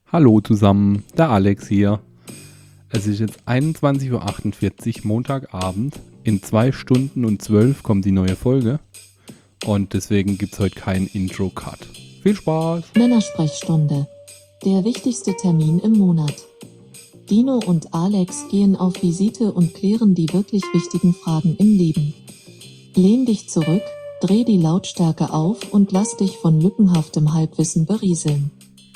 Hallo zusammen, der Alex hier. Es ist jetzt 21:48 Uhr, Montagabend. In 2 Stunden und 12 kommt die neue Folge. Und deswegen gibt es heute keinen Intro-Cut. Viel Spaß! Männersprechstunde. Der wichtigste Termin im Monat. Dino und Alex gehen auf Visite und klären die wirklich wichtigen Fragen im Leben. Lehn dich zurück, dreh die Lautstärke auf und lass dich von lückenhaftem Halbwissen berieseln.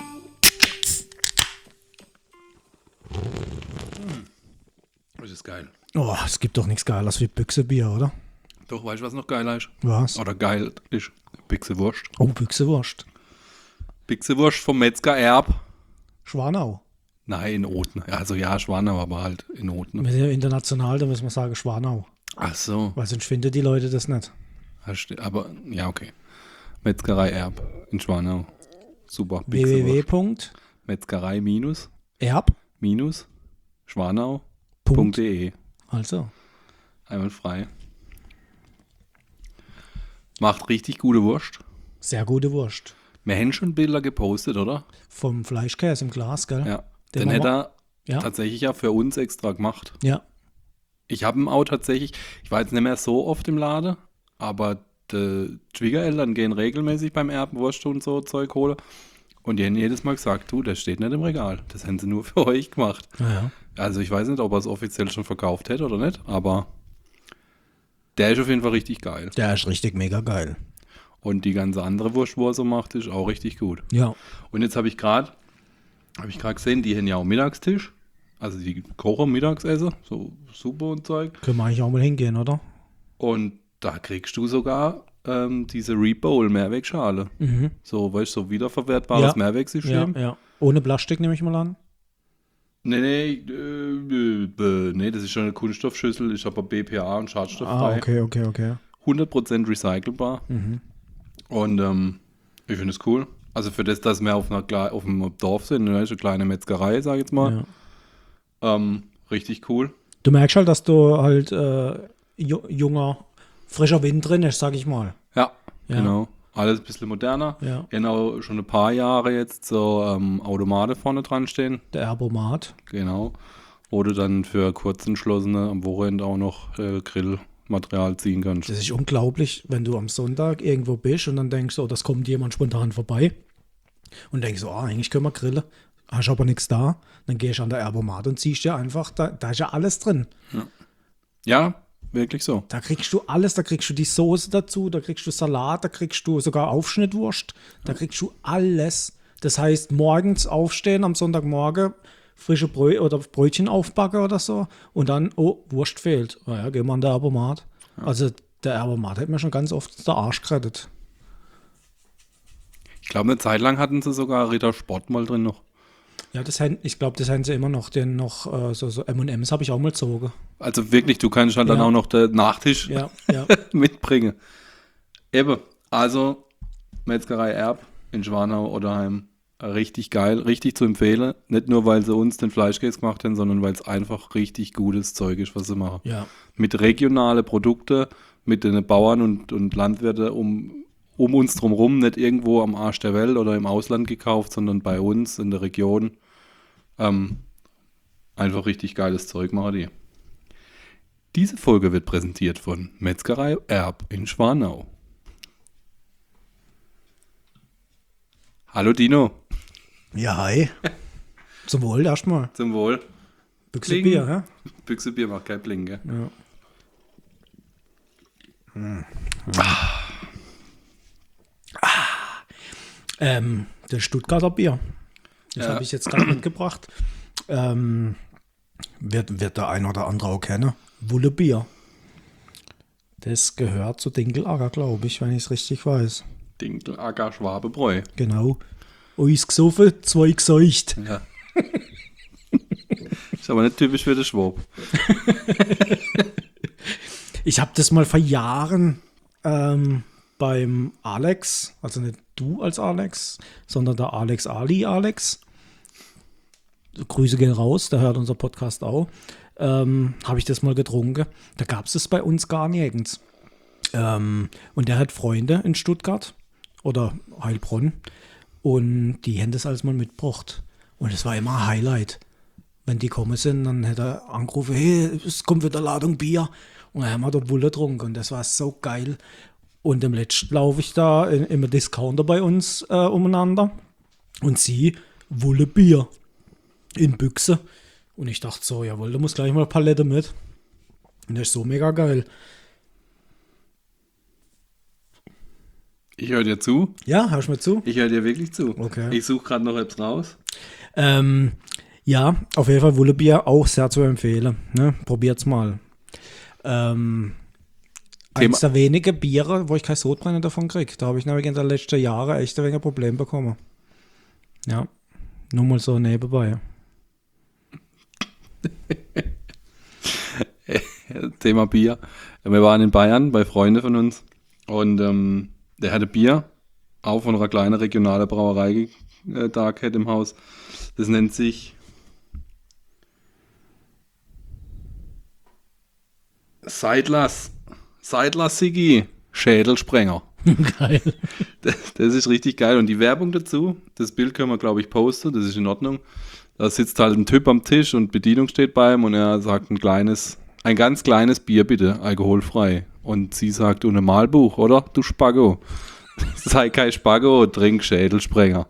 Das ist geil. Oh, es gibt doch nichts Geiles wie Büchsebier, oder? Doch, weißt du, was noch geiler ist? Was? Oder geil ist? Büchsewurst. Oh, Büchsewurst. Büchsewurst vom Metzger Erb. Schwanau. Nein, in Oten. Also ja, Schwanau, aber halt in Oten. Wir sind ja international, da müssen wir sagen Schwanau. Ach so. Weil sonst finden die Leute das nicht. Aber, ja, okay. Metzgerei Erb in Schwanau. Super. Büchsewurst. Metzgerei Erb. Schwanau.de. Also. Einmal frei. Macht richtig gute Wurst. Sehr gute Wurst. Wir haben schon Bilder gepostet, oder? Vom Fleischkäse im Glas, gell? Ja. Den hätte er ja. tatsächlich ja für uns extra gemacht. Ja. Ich habe ihn auch tatsächlich, ich war jetzt nicht mehr so oft im Laden, aber die Schwiegereltern gehen regelmäßig beim Erben Wurst und so Zeug holen. Und die haben jedes Mal gesagt, du, das steht nicht im Regal. Das haben sie nur für euch gemacht. Ja. Also ich weiß nicht, ob er es offiziell schon verkauft hätte oder nicht, aber der ist auf jeden Fall richtig geil. Der ist richtig mega geil. Und die ganze andere Wurst, wo er so macht, ist auch richtig gut. Ja. Und jetzt habe ich gerade gesehen, die haben ja auch Mittagstisch. Also die kochen Mittagsessen, so Suppe und Zeug. Können wir eigentlich auch mal hingehen, oder? Und da kriegst du sogar diese Rebowl Mehrwegschale. Mhm. So, weißt du, so wiederverwertbares Ja. Mehrwegsystem. Ja. Ohne Plastik nehme ich mal an. Nee, das ist schon eine Kunststoffschüssel, ist aber BPA und schadstofffrei. Okay. 100% recycelbar. Mhm. Und ich finde es cool. Also für das, dass wir auf einem Dorf sind, ne, ist eine kleine Metzgerei, sag ich jetzt mal. Ja. Richtig cool. Du merkst halt, dass du halt junger, frischer Wind drin ist, sag ich mal. Ja, Ja. genau. Alles ein bisschen moderner. Ja. Genau, schon ein paar Jahre jetzt so Automate vorne dran stehen. Der Erbomat. Genau. Wo du dann für Kurzentschlossene am Wochenende auch noch Grillmaterial ziehen kannst. Das ist unglaublich, wenn du am Sonntag irgendwo bist und dann denkst, oh, das kommt jemand spontan vorbei und denkst so, eigentlich können wir grillen, hast aber nichts da, dann gehst du an der Erbomat und ziehst dir einfach, da ist ja alles drin. Ja, wirklich so. Da kriegst du alles, da kriegst du die Soße dazu, da kriegst du Salat, da kriegst du sogar Aufschnittwurst, da kriegst du alles. Das heißt, morgens aufstehen am Sonntagmorgen, frische Brötchen aufbacken oder so und dann, oh, Wurst fehlt. Naja, gehen wir an der Erbomat. Ja. Also der Erbomat hat mir schon ganz oft der Arsch gerettet. Ich glaube, eine Zeit lang hatten sie sogar Ritter Sport mal drin noch. Ja, ich glaube, das haben sie immer noch. So M&M's habe ich auch mal gezogen. Also wirklich, du kannst halt dann auch noch den Nachtisch mitbringen. Eben, also Metzgerei Erb in Schwanau-Oderheim. Richtig geil, richtig zu empfehlen. Nicht nur, weil sie uns den Fleischkäse gemacht haben, sondern weil es einfach richtig gutes Zeug ist, was sie machen. Ja. Mit regionalen Produkten, mit den Bauern und Landwirten um uns drumherum, nicht irgendwo am Arsch der Welt oder im Ausland gekauft, sondern bei uns in der Region. Einfach richtig geiles Zeug machen die. Diese Folge wird präsentiert von Metzgerei Erb in Schwanau. Hallo Dino. Ja, hi. Zum Wohl erstmal. Zum Wohl. Büchse Bier, hä? Büchse Bier macht kein Bling, gell? Ja. Das Stuttgarter Bier. Das habe ich jetzt gerade mitgebracht. Wird der ein oder andere auch kennen. Wullebier. Das gehört zu Dinkelacker, glaube ich, wenn ich es richtig weiß. Dinkelacker Schwabebräu. Genau. Eins gesoffen, zwei geseucht. Ja. Ist aber nicht typisch für den Schwab. Ich habe das mal vor Jahren beim Alex, also nicht du als Alex, sondern der Alex. Grüße gehen raus, der hört unser Podcast auch. Habe ich das mal getrunken. Da gab es bei uns gar nirgends. Und der hat Freunde in Stuttgart oder Heilbronn und die haben das alles mal mitgebracht. Und es war immer ein Highlight. Wenn die gekommen sind, dann hätte er angerufen, hey, es kommt wieder Ladung Bier. Und dann haben wir da Bulle getrunken und das war so geil. Und im letzten laufe ich da im Discounter bei uns umeinander und sie Wulle Bier in Büchse. Und ich dachte so, jawohl, da muss gleich mal eine Palette mit. Und das ist so mega geil. Ich höre dir zu. Ja, hörst du mir zu? Ich höre dir wirklich zu. Okay. Ich suche gerade noch etwas raus. Ja, auf jeden Fall Wulle Bier auch sehr zu empfehlen. Ne? Probiert's mal. Eines der wenigen Biere, wo ich kein Sodbrennen davon kriege. Da habe ich nämlich in den letzten Jahren echt ein wenig Problem bekommen. Ja, nur mal so nebenbei. Thema Bier. Wir waren in Bayern bei Freunden von uns und der hatte Bier, auch von einer kleinen regionalen Brauerei da gehabt im Haus. Das nennt sich Seidlers Sigi, Schädelsprenger. Geil. Das ist richtig geil. Und die Werbung dazu, das Bild können wir, glaube ich, posten, das ist in Ordnung. Da sitzt halt ein Typ am Tisch und Bedienung steht bei ihm und er sagt ein ganz kleines Bier bitte, alkoholfrei. Und sie sagt, ohne Malbuch, oder? Du Spaggo. Sei kein Spaggo, trink Schädelsprenger.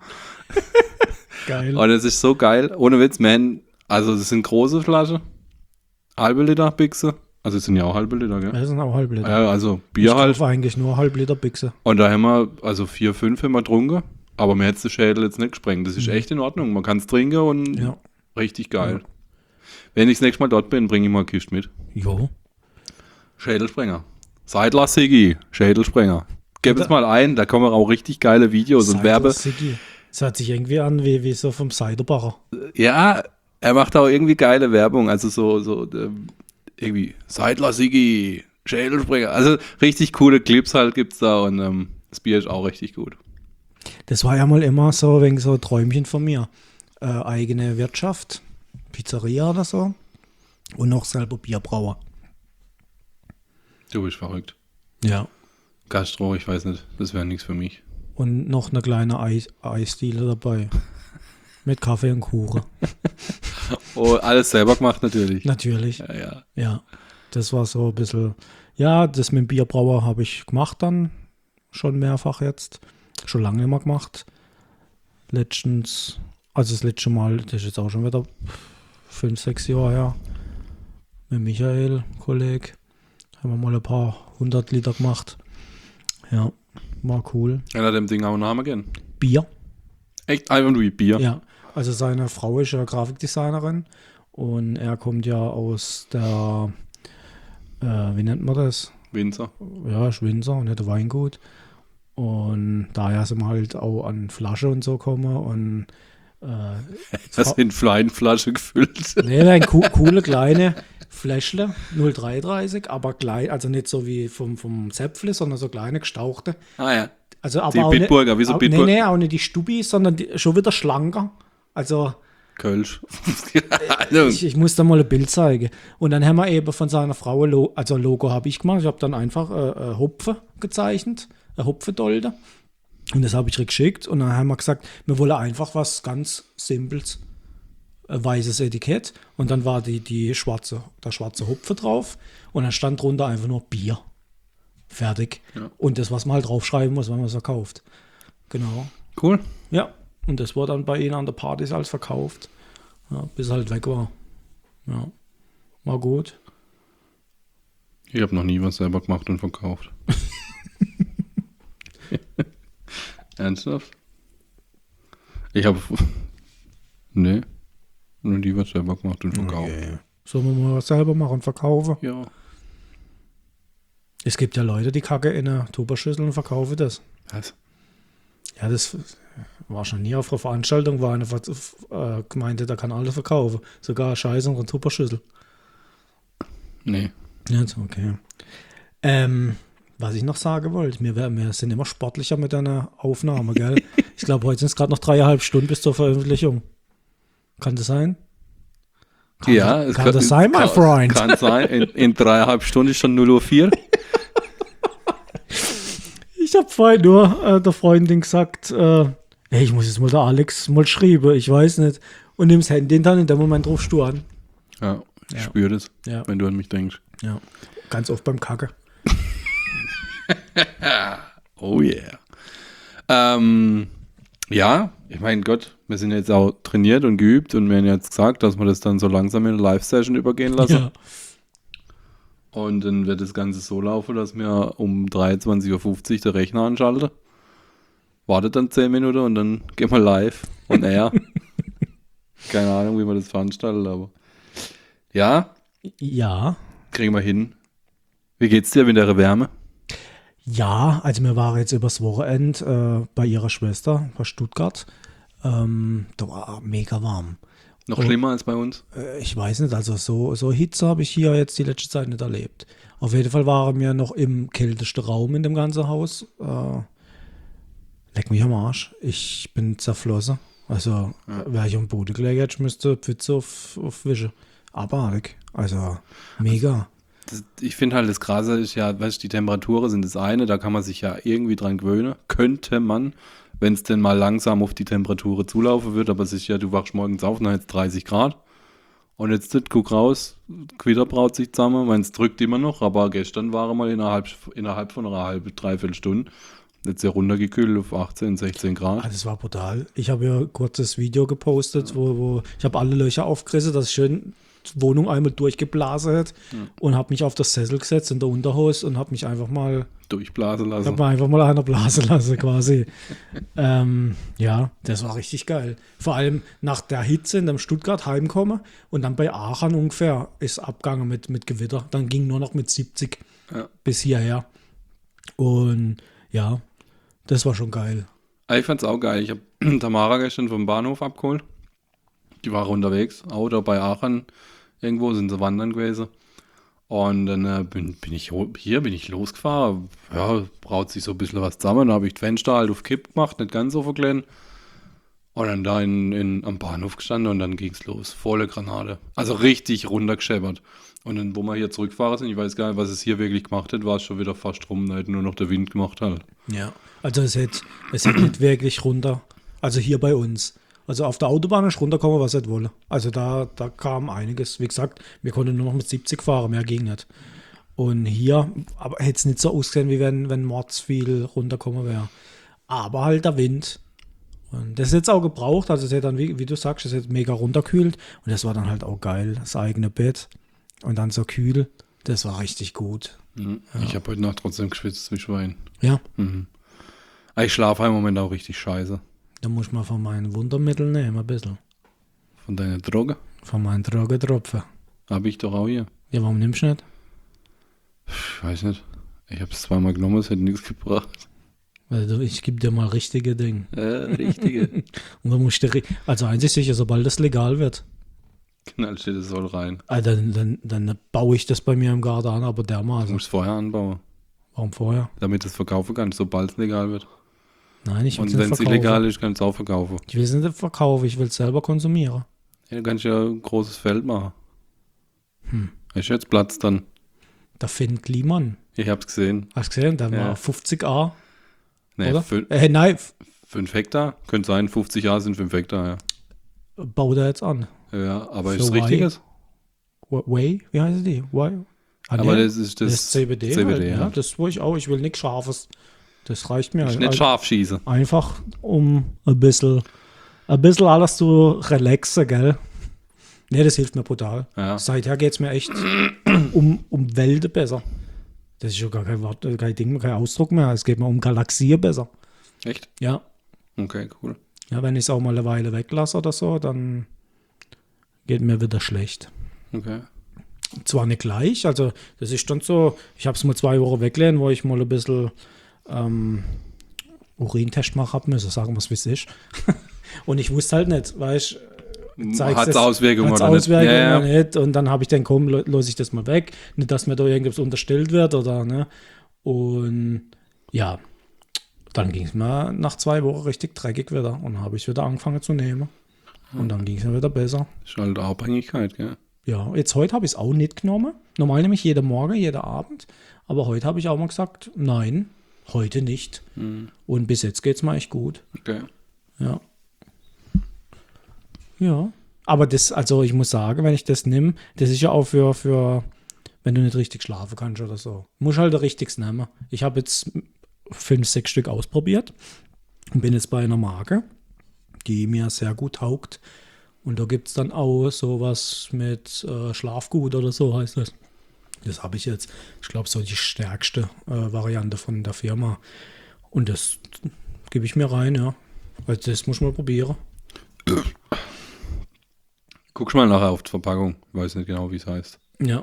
Geil. Und es ist so geil, ohne Witz, man, also das sind große Flaschen, halbe Liter Bixe, also es sind ja auch halbe Liter, gell? Das sind auch halbe Liter. Ja, also Bier ich halt. kaufe eigentlich nur halbe Liter Bixe. Und da haben wir, also 4, 5 haben wir getrunken, aber mir hätte den Schädel jetzt nicht gesprengt. Das ist echt in Ordnung, man kann es trinken und richtig geil. Ja. Wenn ich das nächste Mal dort bin, bringe ich mal eine Kiste mit. Jo. Schädelsprenger. Seidler Sigi, Schädelsprenger. Gib es mal ein, da kommen auch richtig geile Videos und Werbe. Sigi. Das hört sich irgendwie an wie so vom Seiderbacher. Ja, er macht auch irgendwie geile Werbung, also so irgendwie Seidler Sigi, Schädelsprenger. Also richtig coole Clips halt gibt's da und das Bier ist auch richtig gut. Das war ja mal immer so wegen so ein Träumchen von mir. Eigene Wirtschaft, Pizzeria oder so und noch selber Bierbrauer. Du bist verrückt. Ja. Gastro, ich weiß nicht, das wäre nichts für mich. Und noch eine kleine Eisdiele dabei. Mit Kaffee und Kuchen. Oh, alles selber gemacht natürlich. Natürlich. Ja. Ja, das war so ein bisschen, ja, das mit dem Bierbrauer habe ich gemacht dann, schon mehrfach jetzt. Schon lange nicht mehr gemacht. Letztens, also das letzte Mal, das ist jetzt auch schon wieder 5, 6 Jahre her, mit Michael, Kollege, haben wir mal ein paar 100 Liter gemacht. Ja, war cool. Ja, dem Ding auch einen Namen gehen. Bier. Echt einfach nur Bier? Ja, also seine Frau ist ja Grafikdesignerin und er kommt ja aus der, wie nennt man das? Winzer. Ja, ist Winzer und hat Weingut. Und daher sind wir halt auch an Flasche und so gekommen und das in Flasche gefüllt. Nee, coole kleine Fläschle, 0,33, aber klein, also nicht so wie vom Zäpfle, sondern so kleine gestauchte. Ah ja. Also aber die auch Bitburger, wie so Bitburger? Nee, auch nicht die Stubis, sondern schon wieder schlanker. Also Kölsch. ich muss da mal ein Bild zeigen. Und dann haben wir eben von seiner Frau, also Logo habe ich gemacht, ich habe dann einfach Hopfen gezeichnet, eine Hopfendolde. Und das habe ich geschickt und dann haben wir gesagt, wir wollen einfach was ganz Simples, ein weißes Etikett und dann war der schwarze Hopfen drauf und dann stand drunter einfach nur Bier. Fertig. Ja. Und das, was man halt draufschreiben muss, wenn man es verkauft. Genau. Cool. Ja, und das wurde dann bei ihnen an der Party als verkauft, ja, bis er halt weg war. Ja, war gut. Ich habe noch nie was selber gemacht und verkauft. Ernsthaft? Ich habe noch nie was selber gemacht und verkauft. Okay. Sollen wir mal was selber machen und verkaufen? Ja. Es gibt ja Leute, die kacke in eine Tupperschüssel und verkaufen das. Was? Ja, das war schon nie auf einer Veranstaltung, war eine Gemeinde, da kann alles verkaufen. Sogar Scheiße und eine Tupperschüssel. Nee. Ja, okay. Was ich noch sagen wollte, wir sind immer sportlicher mit einer Aufnahme, gell? Ich glaube, heute sind es gerade noch 3,5 Stunden bis zur Veröffentlichung. Kann das sein? Kann das sein, my friend? Kann sein. In 3,5 Stunden ist schon 0:04 Uhr. Ich habe vorhin nur der Freundin gesagt, hey, ich muss jetzt mal der Alex mal schreiben, ich weiß nicht. Und nimmst Handy dann in dem Moment rufst du an. Ja, ich spüre das, wenn du an mich denkst. Ja, ganz oft beim Kacke. Oh yeah. Ja, ich meine Gott, wir sind jetzt auch trainiert und geübt und wir haben jetzt gesagt, dass wir das dann so langsam in eine Live-Session übergehen lassen. Ja. Und dann wird das Ganze so laufen, dass wir um 23.50 Uhr den Rechner anschalten. Wartet dann 10 Minuten und dann gehen wir live on air. Keine Ahnung, wie man das veranstaltet, aber ja. Ja. Kriegen wir hin. Wie geht's dir mit der Wärme? Ja, also wir waren jetzt übers Wochenende bei ihrer Schwester, bei Stuttgart. Da war mega warm. Noch schlimmer als bei uns? Ich weiß nicht, also so Hitze habe ich hier jetzt die letzte Zeit nicht erlebt. Auf jeden Fall waren wir noch im kältesten Raum in dem ganzen Haus. Leck mich am Arsch. Ich bin zerflossen. Also, wäre ich am Boden gelegt hätte, müsste Pfütze aufwischen. Abartig. Also, mega. Ich finde halt, das Krasse ist ja, weißt du, die Temperaturen sind das eine, da kann man sich ja irgendwie dran gewöhnen. Könnte man, wenn es denn mal langsam auf die Temperatur zulaufen wird, aber es ist ja, du wachst morgens auf, dann jetzt 30 Grad. Und jetzt guck raus, Gewitter braut sich zusammen, man, es drückt immer noch, aber gestern war er mal innerhalb von einer halben, dreiviertel Stunde. Jetzt ja runtergekühlt auf 18, 16 Grad. Das war brutal. Ich habe ja kurz das Video gepostet, wo ich habe alle Löcher aufgerissen, dass schön die Wohnung einmal durchgeblasen hat und habe mich auf das Sessel gesetzt in der Unterhose und habe mich einfach mal durchblasen lassen. Ich habe mir einfach mal einer blasen lassen quasi. Ja, das war richtig geil. Vor allem nach der Hitze in dem Stuttgart heimkommen und dann bei Aachen ungefähr ist abgegangen mit Gewitter. Dann ging nur noch mit 70 bis hierher. Und ja, das war schon geil. Ich fand's auch geil. Ich habe Tamara gestern vom Bahnhof abgeholt. Die war unterwegs, auch da bei Aachen. Irgendwo sind sie wandern gewesen. Und dann bin ich losgefahren. Ja, braut sich so ein bisschen was zusammen. Dann habe ich die Fenster halt auf Kipp gemacht, nicht ganz so verkleiden. Und dann da am Bahnhof gestanden und dann ging's los. Volle Granate. Also richtig runtergescheppert. Und dann, wo wir hier zurückgefahren sind, ich weiß gar nicht, was es hier wirklich gemacht hat, war es schon wieder fast rum. Da hätte nur noch der Wind gemacht halt. Ja, also es hätte nicht wirklich runter. Also hier bei uns. Also auf der Autobahn ist runtergekommen, was ich wollte. Also da kam einiges. Wie gesagt, wir konnten nur noch mit 70 fahren, mehr ging nicht. Und hier, aber hätte es nicht so ausgesehen, wie wenn Mords viel runterkommen wäre. Aber halt der Wind. Und das ist jetzt auch gebraucht. Also es hat dann, wie du sagst, es hat mega runterkühlt. Und das war dann halt auch geil. Das eigene Bett. Und dann so kühl. Das war richtig gut. Mhm. Ja. Ich habe heute Nacht trotzdem geschwitzt wie Schwein. Ja. Mhm. Ich schlafe im Moment auch richtig scheiße. Da muss ich mal von meinen Wundermitteln nehmen, ein bisschen. Von deiner Droge? Von meinen Drogentropfen. Habe ich doch auch hier. Ja, warum nimmst du nicht? Ich weiß nicht. Ich habe es zweimal genommen, es hätte nichts gebracht. Also ich gebe dir mal richtige Dinge. Richtige. Und dann musst du, also eins ist sicher, sobald das legal wird. Knall steht es soll rein. Also dann baue ich das bei mir im Garten an, aber dermaßen. Du musst es vorher anbauen. Warum vorher? Damit du es verkaufen kannst, sobald es legal wird. Nein, ich will es nicht verkaufen. Und wenn es illegal ist, kannst du es auch verkaufen. Ich will es nicht verkaufen, ich will es selber konsumieren. Ja, du kannst ja ein großes Feld machen. Hast du jetzt Platz dann? Da findet Kliman. Ich hab's gesehen. Hast du gesehen? Da war 50 A. Nee, oder? 5 Hektar. Könnte sein, 50 Jahre sind 5 Hektar, ja. Baut er jetzt an. Ja, aber Für ist es richtiges? Whey? Wie heißt die? Whey? Aber das ist das CBD halt, ja. Das will ich auch. Ich will nichts Scharfes. Das reicht mir. Ich nicht scharf schießen. Einfach, um ein bisschen alles zu relaxen, gell? Ne, das hilft mir brutal. Ja. Seither geht es mir echt um Welten besser. Das ist schon gar kein Wort, kein Ding, kein Ausdruck mehr. Es geht mir um Galaxien besser. Echt? Ja. Okay, cool. Ja, wenn ich es auch mal eine Weile weglasse oder so, dann geht mir wieder schlecht. Okay. Zwar nicht gleich, also das ist dann so, ich habe es mal 2 Wochen weglehnen, wo ich mal ein bisschen Urintest machen habe müssen, sagen wir es wie es ist. Und ich wusste halt nicht, weil ich hat es Auswirkungen oder nicht? Ja. Nicht? Und dann habe ich dann komm, los ich das mal weg, nicht, dass mir da irgendwas unterstellt wird oder ne. Und ja, dann ging es mir nach 2 Wochen richtig dreckig wieder und habe ich wieder angefangen zu nehmen. Und dann ging es mir wieder besser. Das ist halt Abhängigkeit, gell? Ja, jetzt heute habe ich es auch nicht genommen. Normal nehme ich jeden Morgen, jeden Abend. Aber heute habe ich auch mal gesagt, nein, heute nicht. Und bis jetzt geht es mir echt gut. Okay. Ja. Ja. Aber das, also ich muss sagen, wenn ich das nehme, das ist ja auch für wenn du nicht richtig schlafen kannst oder so. Muss halt der richtiges nehmen. Ich habe jetzt 5, 6 Stück ausprobiert und bin jetzt bei einer Marke, die mir sehr gut taugt. Und da gibt es dann auch sowas mit Schlafgut oder so heißt das. Das habe ich jetzt, ich glaube, so die stärkste Variante von der Firma. Und das gebe ich mir rein, ja. Also das muss man probieren. Guckst mal nachher auf die Verpackung. Ich weiß nicht genau, wie es heißt. Ja.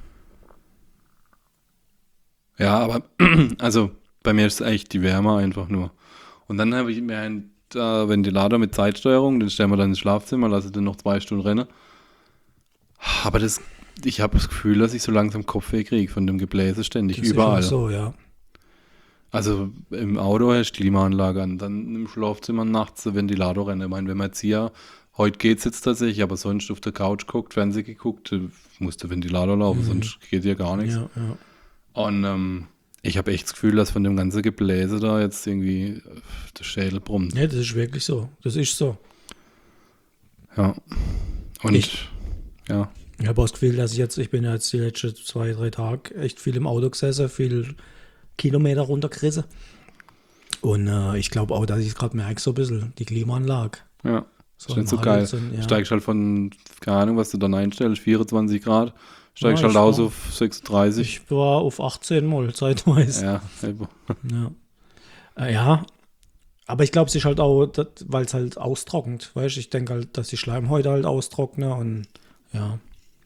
Ja, aber also bei mir ist es echt die Wärme einfach nur. Und dann habe ich mir einen Ventilator mit Zeitsteuerung, den stellen wir dann ins Schlafzimmer, lasse den noch 2 Stunden rennen. Aber ich habe das Gefühl, dass ich so langsam Kopfweh kriege von dem Gebläse ständig, Das überall. ist auch so, ja. Also im Auto hast du Klimaanlage an, dann im Schlafzimmer nachts der Ventilator rennen. Ich meine, wenn man jetzt hier, heute geht es jetzt tatsächlich, aber sonst auf der Couch guckt, Fernsehen geguckt, muss der Ventilator laufen, sonst geht ja gar nichts. Ja, ja. Und ich habe echt das Gefühl, dass von dem ganzen Gebläse da jetzt irgendwie der Schädel brummt. Ja, das ist wirklich so. Das ist so. Ja. Und ja. Ich habe auch das Gefühl, dass ich bin ja jetzt die letzten 2, 3 Tage echt viel im Auto gesessen, viel Kilometer runtergerissen. Und ich glaube auch, dass ich gerade merke, so ein bisschen die Klimaanlage. Ja, so ist nicht so geil. Ja. Steigst halt von, keine Ahnung, was du dann einstellst, 24 Grad, steigst halt aus auf 36. Ich war auf 18 mal, zeitweise. Ja, eben. Ja, aber ich glaube, es ist halt auch, weil es halt austrocknet, weißt du, ich denke halt, dass die Schleimhäute halt austrocknen und ja.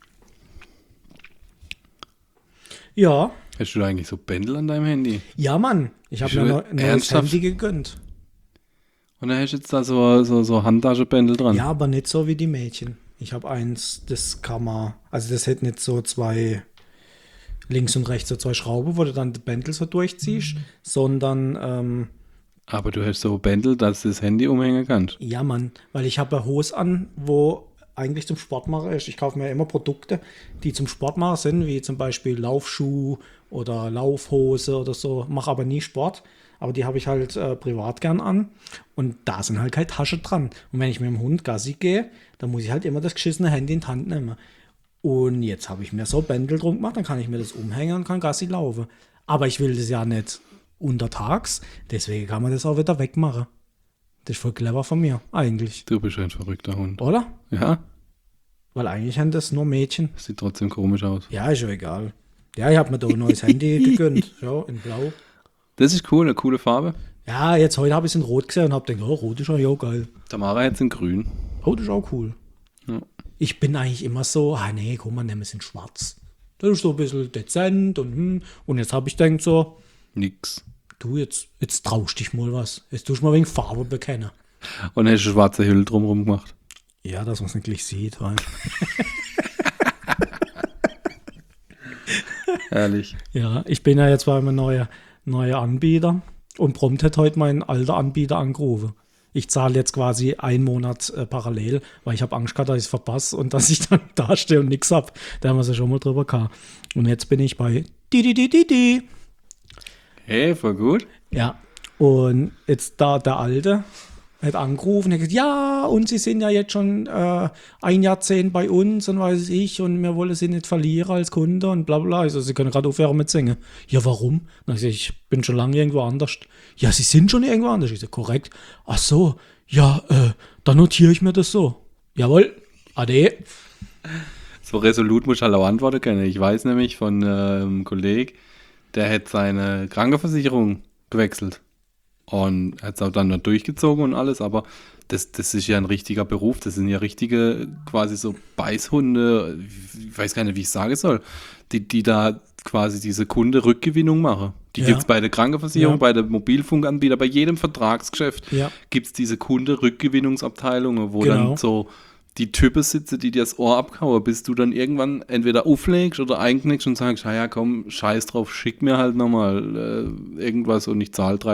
Ja. Hast du da eigentlich so Bändel an deinem Handy? Ja, Mann. Ich habe mir ein neues Handy gegönnt. Und da hast du jetzt da so Handtaschenbändel dran? Ja, aber nicht so wie die Mädchen. Ich habe eins, das kann man, also das hätte nicht so 2, links und rechts so 2 Schrauben, wo du dann die Bändel so durchziehst, sondern aber du hast so Bändel, dass du das Handy umhängen kannst? Ja, Mann. Weil ich habe eine Hose an, wo eigentlich zum Sport machen ist. Ich kaufe mir immer Produkte, die zum Sport machen sind, wie zum Beispiel Laufschuh oder Laufhose oder so. Mache aber nie Sport, aber die habe ich halt privat gern an. Und da sind halt keine Taschen dran. Und wenn ich mit dem Hund Gassi gehe, dann muss ich halt immer das geschissene Handy in die Hand nehmen. Und jetzt habe ich mir so Bändel drum gemacht, dann kann ich mir das umhängen und kann Gassi laufen. Aber ich will das ja nicht untertags, deswegen kann man das auch wieder wegmachen. Das ist voll clever von mir, eigentlich. Du bist ein verrückter Hund. Oder? Ja. Weil eigentlich haben das nur Mädchen. Sieht trotzdem komisch aus. Ja, ist ja egal. Ja, ich habe mir da ein neues Handy gegönnt. Ja, in Blau. Das ist cool, eine coole Farbe. Ja, jetzt heute habe ich es in Rot gesehen und habe gedacht, oh, Rot ist ja geil. Tamara jetzt in Grün. Oh, das ist auch cool. Ja. Ich bin eigentlich immer so, nee, guck mal, nehmen wir es in Schwarz. Das ist so ein bisschen dezent und jetzt habe ich gedacht so, nix. Du, jetzt traust dich mal was. Jetzt tust du mal wegen Farbe bekennen. Und hast du schwarze Hülle drumherum gemacht? Ja, dass man es nicht gleich sieht. Ehrlich. Ja, ich bin ja jetzt bei einem neuen Anbieter und prompt hat heute mein alter Anbieter angerufen. Ich zahle jetzt quasi 1 Monat parallel, weil ich habe Angst gehabt, dass ich es verpasse und dass ich dann da stehe und nichts habe. Da haben wir es ja schon mal drüber gehabt. Und jetzt bin ich bei Di. Hey, voll gut. Ja, und jetzt da der Alte hat angerufen und hat gesagt, ja, und Sie sind ja jetzt schon 1 Jahrzehnt bei uns und weiß ich, und wir wollen Sie nicht verlieren als Kunde und bla bla. Also Sie können gerade aufhören mit singen. Ja, warum? Dann sag ich bin schon lange irgendwo anders. Ja, Sie sind schon irgendwo anders. Ich sage, korrekt. Ach so, ja, dann notiere ich mir das so. Jawohl, ade. So resolut muss ich halt auch antworten können. Ich weiß nämlich von einem Kollegen, der hat seine Krankenversicherung gewechselt. Und hat es auch dann noch durchgezogen und alles, aber das ist ja ein richtiger Beruf, das sind ja richtige quasi so Beißhunde, ich weiß gar nicht, wie ich sagen soll, die da quasi diese Kunde-Rückgewinnung machen. Die gibt es bei der Krankenversicherung, bei der Mobilfunkanbieter, bei jedem Vertragsgeschäft gibt es diese Kunde-Rückgewinnungsabteilungen, wo dann so die Typen sitzen, die dir das Ohr abkauen, bis du dann irgendwann entweder auflegst oder einknickst und sagst, ja komm, scheiß drauf, schick mir halt nochmal irgendwas und ich zahle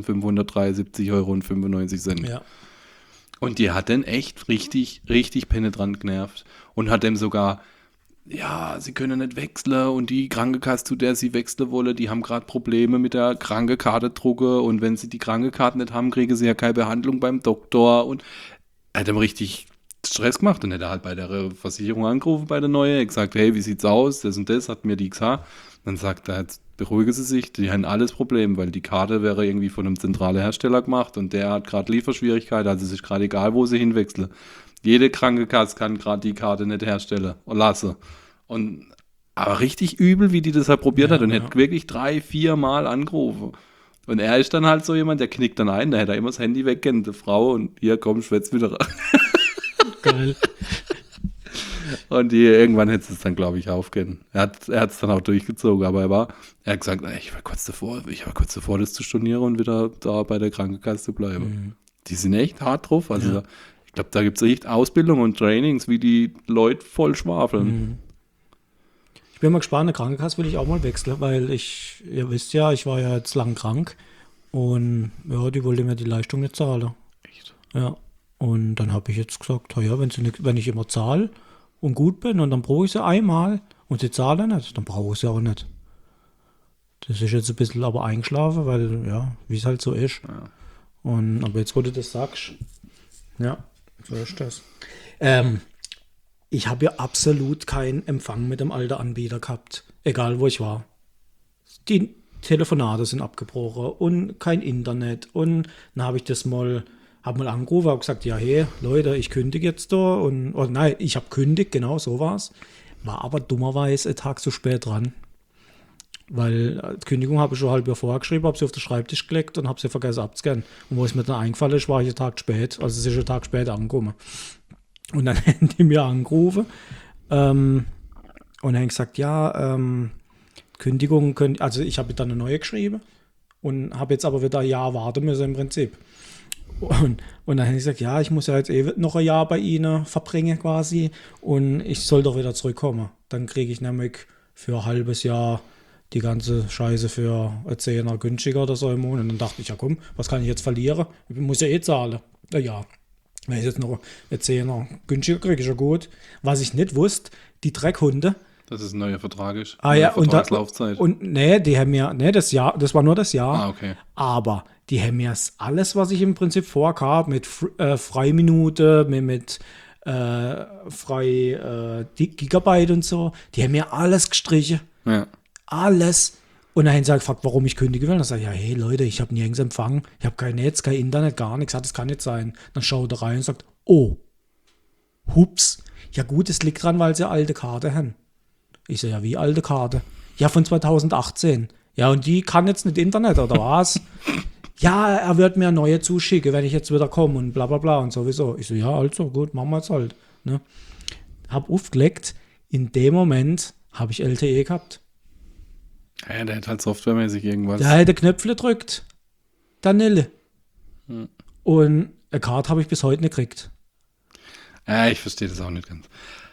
3.573,95 €. Ja. Und die hat dann echt richtig, richtig penetrant genervt und hat dem sogar, ja, sie können nicht wechseln und die Krankenkasse, zu der sie wechseln wollen, die haben gerade Probleme mit der Krankenkarte drucke und wenn sie die Krankenkarte nicht haben, kriegen sie ja keine Behandlung beim Doktor und hat ihm richtig Stress gemacht. Und hätte er halt bei der Versicherung angerufen, bei der Neue, gesagt, hey, wie sieht's aus? Das und das hat mir die gesagt. Dann sagt er, jetzt beruhigen Sie sich, die haben alles Problem, weil die Karte wäre irgendwie von einem zentralen Hersteller gemacht und der hat gerade Lieferschwierigkeiten, also es ist gerade egal, wo sie hinwechseln. Jede Krankenkasse kann gerade die Karte nicht herstellen und lassen. Aber richtig übel, wie die das halt probiert hat und hätte wirklich 3-4 Mal angerufen. Und er ist dann halt so jemand, der knickt dann ein, da hätte er immer das Handy weggehen, die Frau, und hier, komm, schwätz wieder rein. Geil. Und irgendwann hätte es dann, glaube ich, aufgehen. Er hat es dann auch durchgezogen, aber er hat gesagt, ich war kurz davor, das zu stornieren und wieder da bei der Krankenkasse zu bleiben. Mhm. Die sind echt hart drauf. Also ich glaube, da gibt es echt Ausbildung und Trainings, wie die Leute voll schwafeln. Mhm. Ich bin mal gespannt, eine Krankenkasse will ich auch mal wechseln, weil ihr wisst ja, ich war ja jetzt lang krank und ja, die wollte mir die Leistung nicht zahlen. Echt? Ja. Und dann habe ich jetzt gesagt, ja, wenn ich immer zahle und gut bin und dann brauche ich sie einmal und sie zahlen nicht, dann brauche ich sie auch nicht. Das ist jetzt ein bisschen aber eingeschlafen, weil, ja, wie es halt so ist. Ja. Aber jetzt, wo du das sagst, ja, so ist das. Ich habe ja absolut keinen Empfang mit dem alten Anbieter gehabt, egal wo ich war. Die Telefonate sind abgebrochen und kein Internet. Und dann habe ich das mal angerufen, habe gesagt, ja, hey, Leute, ich kündige jetzt da. Nein, ich habe kündigt, genau, so war es. War aber dummerweise einen Tag zu spät dran. Weil die Kündigung habe ich schon halb Jahr vorher geschrieben, habe sie auf den Schreibtisch gelegt und habe sie vergessen abzuscannen. Und wo es mir dann eingefallen ist, war ich einen Tag spät. Also es ist einen Tag spät angekommen. Und dann haben die mir angerufen und haben gesagt, ja, Kündigung also ich habe dann eine neue geschrieben und habe jetzt aber wieder ein Jahr warten müssen im Prinzip. Und dann habe ich gesagt, ja, ich muss ja jetzt noch ein Jahr bei Ihnen verbringen quasi und ich soll doch wieder zurückkommen. Dann kriege ich nämlich für ein halbes Jahr die ganze Scheiße für ein 10er günstiger oder so im Monat. Und dann dachte ich, ja komm, was kann ich jetzt verlieren? Ich muss ja zahlen. Ja. Wenn ich jetzt noch einen 10er günstiger kriege, ist ja gut. Was ich nicht wusste, die Dreckhunde. Das ist ein neuer Vertrag ist. Ja, Vertragslaufzeit. Die haben mir, das Jahr, das war nur das Jahr. Okay. Aber die haben mir alles, was ich im Prinzip vorgab, mit Freiminute, mit frei Gigabyte und so, die haben mir alles gestrichen. Ja. Alles. Und dann haben sie gefragt, warum ich kündige will. Und dann sage ich, ja, hey Leute, ich habe nirgends Empfang. Ich habe kein Netz, kein Internet, gar nichts. Das kann nicht sein. Dann schaut er rein und sagt, oh, hups. Ja gut, es liegt dran, weil sie eine alte Karte haben. Ich sage, ja, wie alte Karte? Ja, von 2018. Ja, und die kann jetzt nicht Internet, oder was? Ja, er wird mir eine neue zuschicken, wenn ich jetzt wieder komme und bla bla bla und sowieso. Ich so, ja, also gut, machen wir jetzt halt. Ne? Hab aufgelegt. In dem Moment habe ich LTE gehabt. Ja, der hat halt softwaremäßig irgendwas. Der hat Knöpfe gedrückt. Danille. Und eine Karte habe ich bis heute nicht gekriegt. Ja, ich verstehe das auch nicht ganz.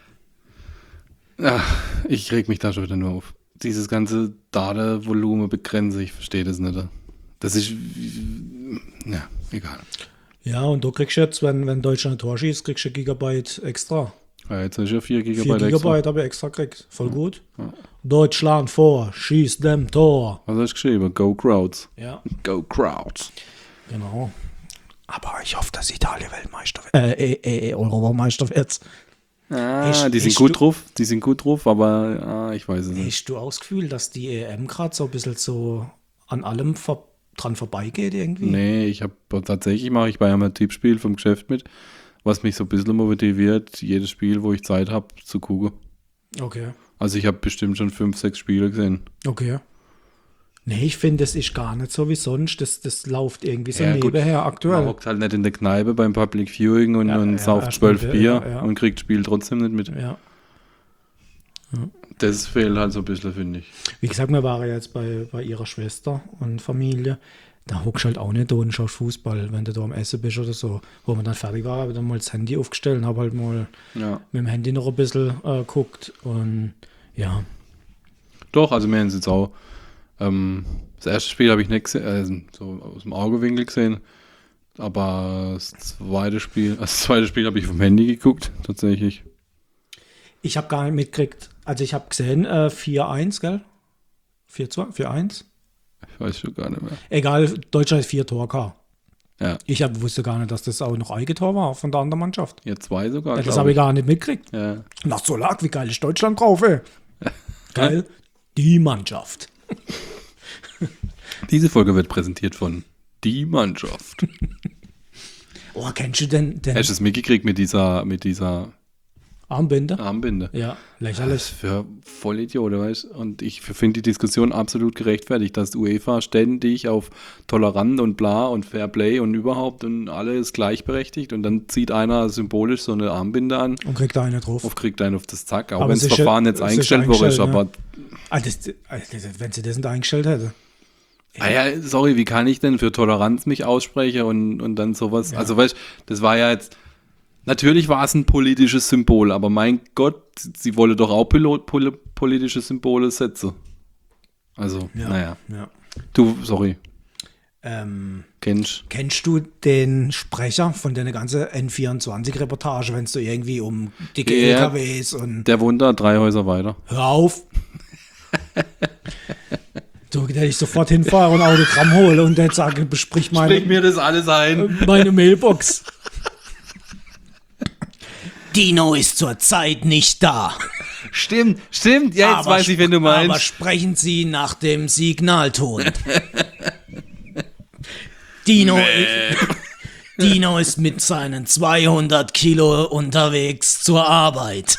Ja, ich reg mich da schon wieder nur auf. Dieses ganze Datenvolumen begrenze, ich verstehe das nicht. Das ist, ja, egal. Ja, und du kriegst jetzt, wenn Deutschland ein Tor schießt, kriegst du ein Gigabyte extra. Ja, jetzt ist ja 4 Gigabyte 4 Gigabyte habe ich extra gekriegt. Voll gut. Ja. Deutschland vor, schießt dem Tor. Was hast du geschrieben? Go Crowds. Ja. Go Crowds. Genau. Aber ich hoffe, dass Italien Weltmeister wird. Europameister wird. Die sind gut drauf. Die sind gut drauf, aber ich weiß es nicht. Hast du auch das Gefühl, dass die EM gerade so ein bisschen so an allem dran vorbeigeht irgendwie? Nee, tatsächlich mache ich bei einem Tippspiel vom Geschäft mit, was mich so ein bisschen motiviert, jedes Spiel, wo ich Zeit habe, zu gucken. Okay. Also ich habe bestimmt schon 5-6 Spiele gesehen. Okay. Nee, ich finde, das ist gar nicht so wie sonst. Das läuft irgendwie so nebenher aktuell. Man hockt halt nicht in der Kneipe beim Public Viewing und sauft 12 Bier und kriegt das Spiel trotzdem nicht mit. Ja. Das fehlt halt so ein bisschen, finde ich. Wie gesagt, wir waren ja jetzt bei ihrer Schwester und Familie. Da hockst du halt auch nicht da und schaust Fußball, wenn du da am Essen bist oder so. Wo man dann fertig war, habe ich dann mal das Handy aufgestellt und habe halt mal mit dem Handy noch ein bisschen geguckt. Und ja. Doch, also wir haben es jetzt auch. Das erste Spiel habe ich nicht gesehen, so aus dem Augewinkel gesehen. Aber das zweite Spiel habe ich vom Handy geguckt, tatsächlich. Ich habe gar nicht mitgekriegt. Also ich habe gesehen 4-1, gell? 4-2, 4-1? Ich weiß schon gar nicht mehr. Egal, Deutschland hat 4 Tore gehabt. Ja. Ich wusste gar nicht, dass das auch noch Eigentor war von der anderen Mannschaft. Ja, 2 sogar. Ja, das habe ich gar nicht mitgekriegt. Ja. Nach so lag, wie geil ist Deutschland drauf, ey. Geil. Die Mannschaft. Diese Folge wird präsentiert von Die Mannschaft. Oh, kennst du denn Hast du es mitgekriegt mit dieser Armbinde? Armbinde? Ja, lächerlich. Für Vollidioten, weißt du? Und ich finde die Diskussion absolut gerechtfertigt, dass die UEFA ständig auf Toleranz und bla und Fair Play und überhaupt und alles gleichberechtigt und dann zieht einer symbolisch so eine Armbinde an Und kriegt da einer drauf. kriegt einen auf das Zack, auch Aber wenn das es ist Verfahren ja- jetzt es ist eingestellt worden ist, eingestellt, aber Wenn sie das nicht eingestellt hätte. ja, sorry, wie kann ich denn für Toleranz mich aussprechen und dann sowas? Ja. Also, weißt du, das war ja jetzt, natürlich war es ein politisches Symbol, aber mein Gott, sie wolle doch auch politische Symbole setzen. Also, naja. Ja. Du, sorry, Kennst du den Sprecher von der ganzen N24-Reportage, wenn es so irgendwie um dicke Ja. LKWs und der wohnt da 3 Häuser weiter. hör auf. Du, der ich sofort hinfahre und Autogramm hole und der sage, besprich Sprich mir das alles ein. meine Mailbox. Dino ist zurzeit nicht da. Stimmt, ja, jetzt Aber weiß ich, wenn du Aber meinst. sprechen Sie nach dem Signalton. Dino ist mit seinen 200 Kilo unterwegs zur Arbeit.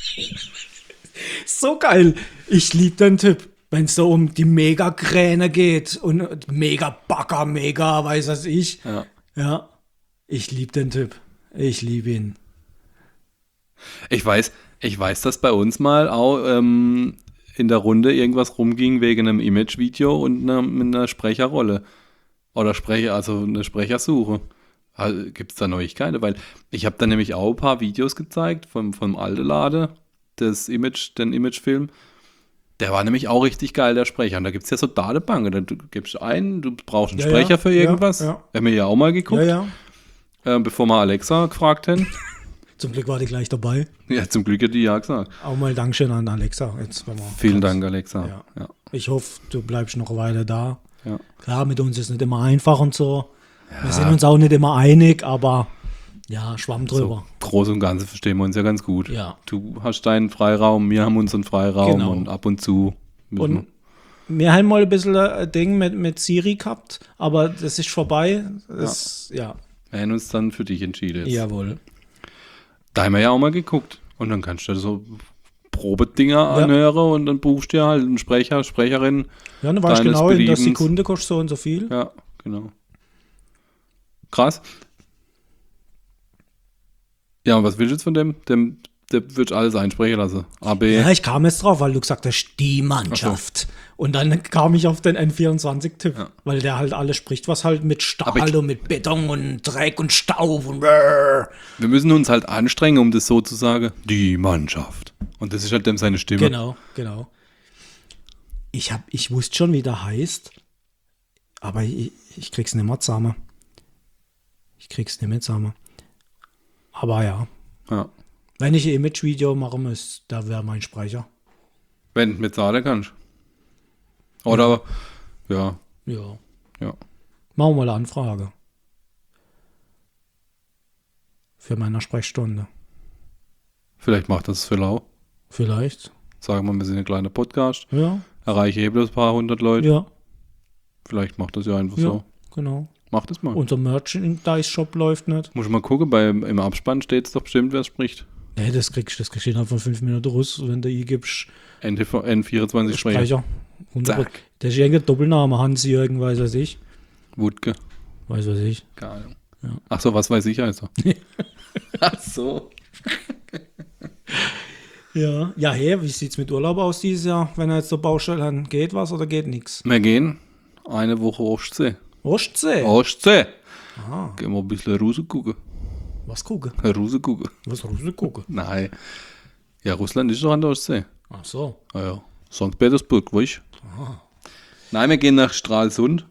So geil. Ich liebe den Typ. Wenn es so um die Megakräne geht und Mega-Bagger, Mega, weiß was ich. Ja. Ich liebe den Typ. Ich liebe ihn. Ich weiß, dass bei uns mal auch in der Runde irgendwas rumging wegen einem Image-Video und einer Sprecherrolle. Oder eine Sprechersuche. Gibt es da Neuigkeiten? Weil ich habe da nämlich auch ein paar Videos gezeigt vom Alte Lade, den Imagefilm. Der war nämlich auch richtig geil, der Sprecher. Und da gibt es ja so Datenbanken. Du gibst ein, du brauchst einen Sprecher für irgendwas. Ja. Haben wir ja auch mal geguckt, bevor wir Alexa gefragt haben. Zum Glück war die gleich dabei. Ja, zum Glück hat die ja gesagt. Auch mal Dankeschön an Alexa. Jetzt, Vielen Dank, Alexa. Ja. Ich hoffe, du bleibst noch eine Weile da. Ja. Klar, mit uns ist nicht immer einfach und so. Wir sind uns auch nicht immer einig, aber ja, Schwamm drüber. So, groß und Ganze verstehen wir uns ja ganz gut. Ja. Du hast deinen Freiraum, wir haben unseren Freiraum Genau. und ab und zu müssen Und wir haben mal ein bisschen ein Ding mit Siri gehabt, aber das ist vorbei. wir haben uns dann für dich entschieden jetzt. Jawohl. Da haben wir ja auch mal geguckt. Und dann kannst du so Probedinger anhören und dann buchst du ja halt einen Sprecher, Sprecherin. Ja, dann weißt du deines genau, in der Beliebens. Sekunde kostet so und so viel. Ja, genau. Krass. Ja, und was willst du jetzt von dem? Der wird alles einsprechen lassen. AB. Ja, ich kam jetzt drauf, weil du gesagt hast, die Mannschaft. Und dann kam ich auf den N24-Tipp, weil der halt alles spricht, was halt mit Stahl und mit Beton und Dreck und Staub und Wir müssen uns halt anstrengen, um das so zu sagen. Die Mannschaft. Und das ist halt dem seine Stimme. Genau. Ich wusste schon, wie der heißt, aber ich krieg's nicht mehr zusammen. Aber ja. Wenn ich ein Image-Video machen müsste, da wäre mein Sprecher. Wenn du mit zahlen kannst. Oder, ja. Ja. Ja. Machen wir mal eine Anfrage. Für meine Sprechstunde. Vielleicht macht das für lau. Vielleicht. Sagen wir, wir sind ein kleiner Podcast. Ja. Erreiche eh bloß ein paar hundert Leute. Ja. Vielleicht macht das ja einfach Ja, so. genau. Mach das mal. Unser Merchandise-Shop läuft nicht. Muss ich mal gucken, im Abspann steht es doch bestimmt, wer spricht. Nee, das kriegst du innerhalb von 5 Minuten raus, wenn du eingibst. N24 Sprecher. Sprecher. 100%. Zack. Das ist irgendein Doppelname, Hans-Jürgen, weiß was ich. Wutke. Weiß was ich. Keine Ahnung. Ja. Ach so, was weiß ich also. Ach so. Ja. Ja, hey, wie sieht's mit Urlaub aus dieses Jahr, wenn er jetzt zur Baustelle hat? Geht was oder geht nichts? Wir gehen eine Woche Ostsee. Ostsee? Ostsee. Aha. Gehen wir ein bisschen Ruse gucken. Was gucken? Ruse gucken. Was Russen gucken? Nein. Ja, Russland ist doch an der Ostsee. Ach so. Ah ja. St. Petersburg, weißt du? Nein, wir gehen nach Stralsund.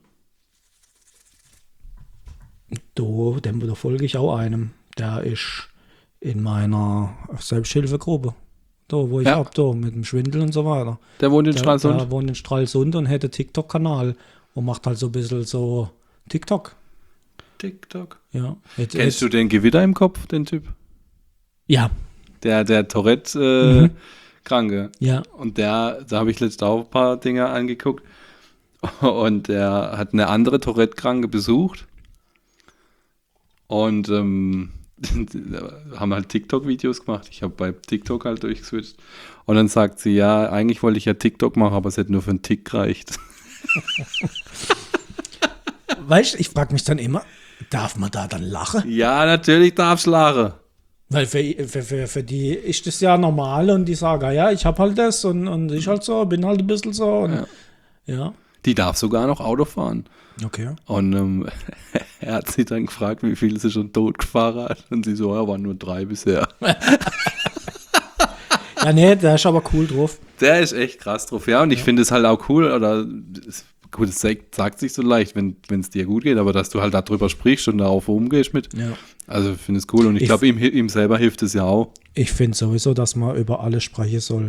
Da folge ich auch einem. Der ist in meiner Selbsthilfegruppe. Da, wo ich hab, da, mit dem Schwindel und so weiter. Der wohnt in Stralsund? Der wohnt in Stralsund und hat einen TikTok-Kanal und macht halt so ein bisschen so TikTok. TikTok. Ja. Kennst du den Gewitter im Kopf, den Typ? Ja. Der Tourette-Kranke. Ja. Und da habe ich letztens auch ein paar Dinge angeguckt. Und der hat eine andere Tourette-Kranke besucht. Und haben halt TikTok-Videos gemacht. Ich habe bei TikTok halt durchgeswitcht. Und dann sagt sie, ja, eigentlich wollte ich ja TikTok machen, aber es hätte nur für einen Tick gereicht. Weißt du, ich frage mich dann immer, darf man da dann lachen? Ja, natürlich darfst du lachen. Weil für die ist das ja normal und die sagen, ja, ich habe halt das und ich halt so, bin halt ein bisschen so. Und, ja. Die darf sogar noch Auto fahren. Okay. Und er hat sie dann gefragt, wie viel sie schon tot gefahren hat. Und sie so, ja, waren nur 3 bisher. Ja, nee, der ist aber cool drauf. Der ist echt krass drauf, ja. Und ich finde es halt auch cool, gut, es sagt sich so leicht, wenn es dir gut geht, aber dass du halt darüber sprichst und darauf umgehst mit. Ja. Also ich finde es cool und ich glaube, ihm selber hilft es ja auch. Ich finde sowieso, dass man über alles sprechen soll.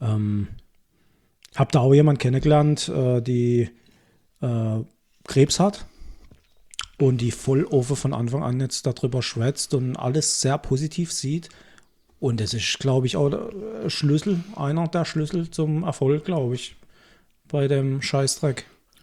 Hab da auch jemanden kennengelernt, die Krebs hat und die voll offen von Anfang an jetzt darüber schwätzt und alles sehr positiv sieht. Und das ist, glaube ich, auch der Schlüssel, einer der Schlüssel zum Erfolg, glaube ich, bei dem Scheißdreck.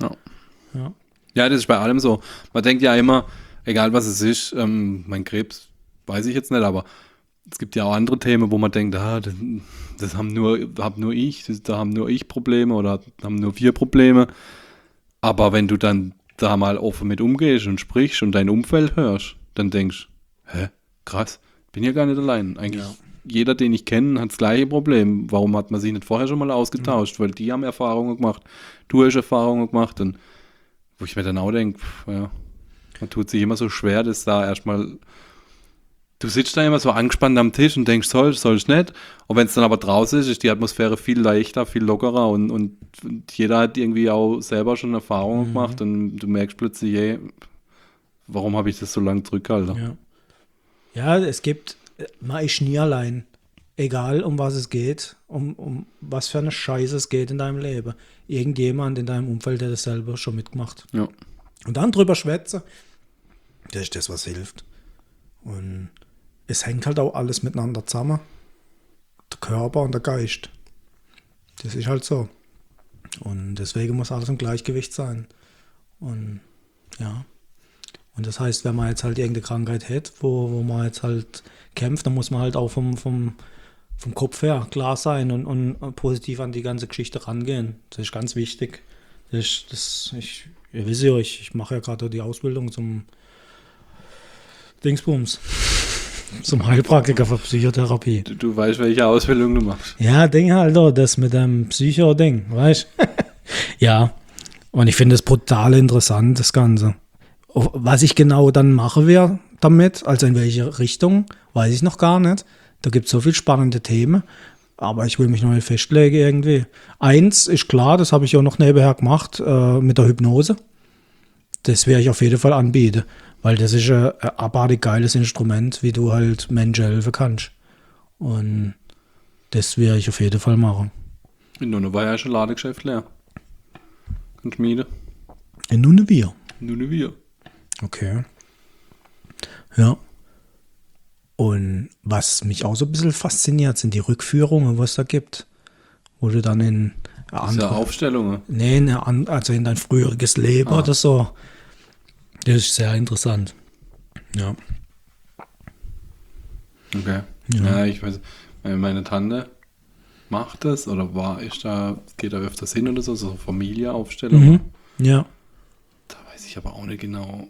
Ja, das ist bei allem so. Man denkt ja immer, egal was es ist, mein Krebs weiß ich jetzt nicht, aber es gibt ja auch andere Themen, wo man denkt, das haben nur ich, da haben nur ich Probleme oder haben nur wir Probleme. Aber wenn du dann da mal offen mit umgehst und sprichst und dein Umfeld hörst, dann denkst du, krass, bin ja gar nicht allein. Eigentlich jeder, den ich kenne, hat das gleiche Problem. Warum hat man sich nicht vorher schon mal ausgetauscht? Weil die haben Erfahrungen gemacht, du hast Erfahrungen gemacht. Und wo ich mir dann auch denke, man tut sich immer so schwer, dass da erstmal, du sitzt da immer so angespannt am Tisch und denkst, soll's nicht. Und wenn es dann aber draußen ist die Atmosphäre viel leichter, viel lockerer und jeder hat irgendwie auch selber schon Erfahrungen gemacht und du merkst plötzlich, warum habe ich das so lange zurückgehalten? Ja, man ist nie allein. Egal, um was es geht, um was für eine Scheiße es geht in deinem Leben. Irgendjemand in deinem Umfeld, der das selber schon mitgemacht. Ja. Und dann drüber schwätzen, das ist das, was hilft. Und es hängt halt auch alles miteinander zusammen. Der Körper und der Geist. Das ist halt so. Und deswegen muss alles im Gleichgewicht sein. Und ja. Und das heißt, wenn man jetzt halt irgendeine Krankheit hat, wo man jetzt halt kämpft, dann muss man halt auch vom Kopf her klar sein und positiv an die ganze Geschichte rangehen. Das ist ganz wichtig. Ihr wisst ja, ich mache ja gerade die Ausbildung zum Dingsbums. Zum Heilpraktiker für Psychotherapie. Du weißt, welche Ausbildung du machst. Ja, Ding halt, das mit dem Psycho-Ding, weißt du? Ja, und ich finde es brutal interessant, das Ganze. Was ich genau dann mache werde damit, also in welche Richtung, weiß ich noch gar nicht. Da gibt es so viele spannende Themen, aber ich will mich noch nicht festlegen irgendwie. Eins ist klar, das habe ich auch noch nebenher gemacht, mit der Hypnose. Das werde ich auf jeden Fall anbieten, weil das ist ein abartig geiles Instrument, wie du halt Menschen helfen kannst. Und das werde ich auf jeden Fall machen. In Nunne war ja schon Ladegeschäft leer. Und Schmiede. In Nunnewier? Nunnewier. Okay. Ja. Und was mich auch so ein bisschen fasziniert, sind die Rückführungen, was es da gibt. Wo du dann in andere Aufstellungen? Nee, also in dein früheriges Leben oder so. Das ist sehr interessant. Ja. Okay. Ja, ich weiß, meine Tante macht das oder geht da öfters hin oder so Familieaufstellungen. Ja. Da weiß ich aber auch nicht genau.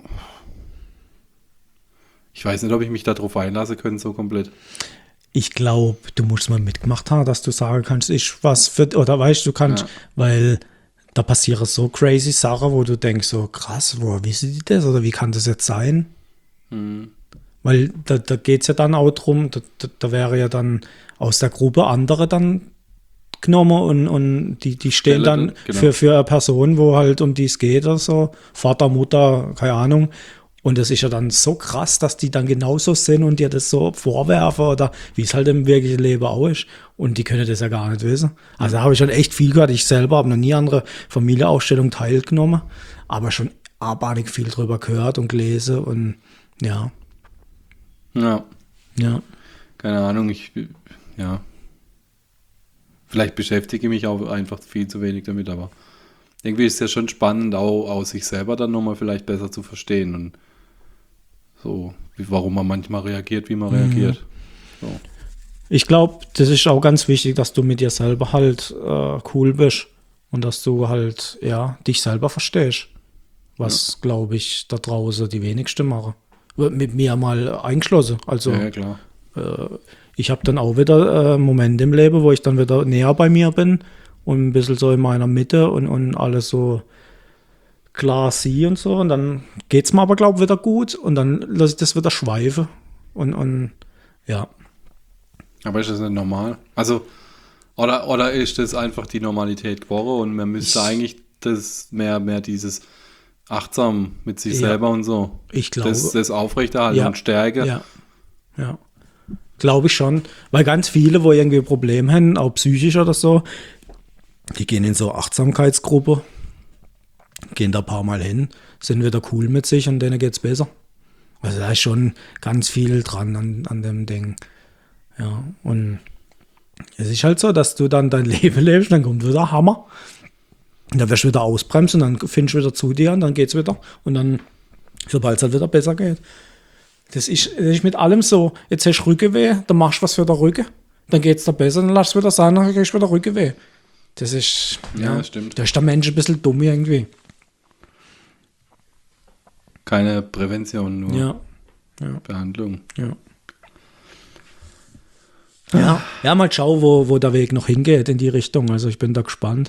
Ich weiß nicht, ob ich mich darauf einlassen könnte, so komplett. Ich glaube, du musst mal mitgemacht haben, dass du sagen kannst, ich was für, oder weißt du, kannst, weil da passieren so crazy Sachen, wo du denkst, so krass, woher wissen die das oder wie kann das jetzt sein? Weil da geht es ja dann auch drum, da wäre ja dann aus der Gruppe andere dann genommen und die stehen dann für eine Person, wo halt um die es geht oder so, Vater, Mutter, keine Ahnung. Und das ist ja dann so krass, dass die dann genauso sind und dir das so vorwerfen oder wie es halt im wirklichen Leben auch ist. Und die können das ja gar nicht wissen. Also da habe ich schon echt viel gehört. Ich selber habe noch nie an einer Familienausstellung teilgenommen, aber schon abartig viel drüber gehört und gelesen und ja. Ja. Ja. Keine Ahnung, vielleicht beschäftige ich mich auch einfach viel zu wenig damit, aber irgendwie ist es ja schon spannend, auch sich selber dann nochmal vielleicht besser zu verstehen und so, warum man manchmal reagiert, wie man reagiert. So. Ich glaube, das ist auch ganz wichtig, dass du mit dir selber halt cool bist und dass du halt, dich selber verstehst. Was, glaube ich, da draußen die wenigsten machen. Mit mir mal eingeschlossen. Also, ja, klar. Ich habe dann auch wieder Momente im Leben, wo ich dann wieder näher bei mir bin und ein bisschen so in meiner Mitte und alles so klar sehe und so. Und dann geht es mir aber, glaube ich, wieder gut und dann lasse ich das wieder schweifen. Und ja. Aber ist das nicht normal? Also, oder ist das einfach die Normalität geworden und man müsste eigentlich das mehr dieses achtsam mit sich selber und so. Ich glaube. Das aufrechterhalten und stärken. Ja. Glaube ich schon. Weil ganz viele, wo irgendwie ein Problem haben, auch psychisch oder so, die gehen in so Achtsamkeitsgruppe, gehen da ein paar Mal hin, sind wieder cool mit sich und denen geht's besser. Also da ist schon ganz viel dran an dem Ding. Ja, und es ist halt so, dass du dann dein Leben lebst, dann kommt wieder Hammer. Und dann wirst du wieder ausbremsen, dann findest du wieder zu dir und dann geht's wieder. Und dann, sobald es halt wieder besser geht. Das ist mit allem so. Jetzt hast du Rückenweh, dann machst du was für den Rücken. Dann geht's dir besser, dann lass es wieder sein, dann kriegst du wieder Rückenweh. Das ist, stimmt. Da ist der Mensch ein bisschen dumm irgendwie. Keine Prävention, nur Behandlung. Ja, mal schauen, wo der Weg noch hingeht in die Richtung. Also ich bin da gespannt.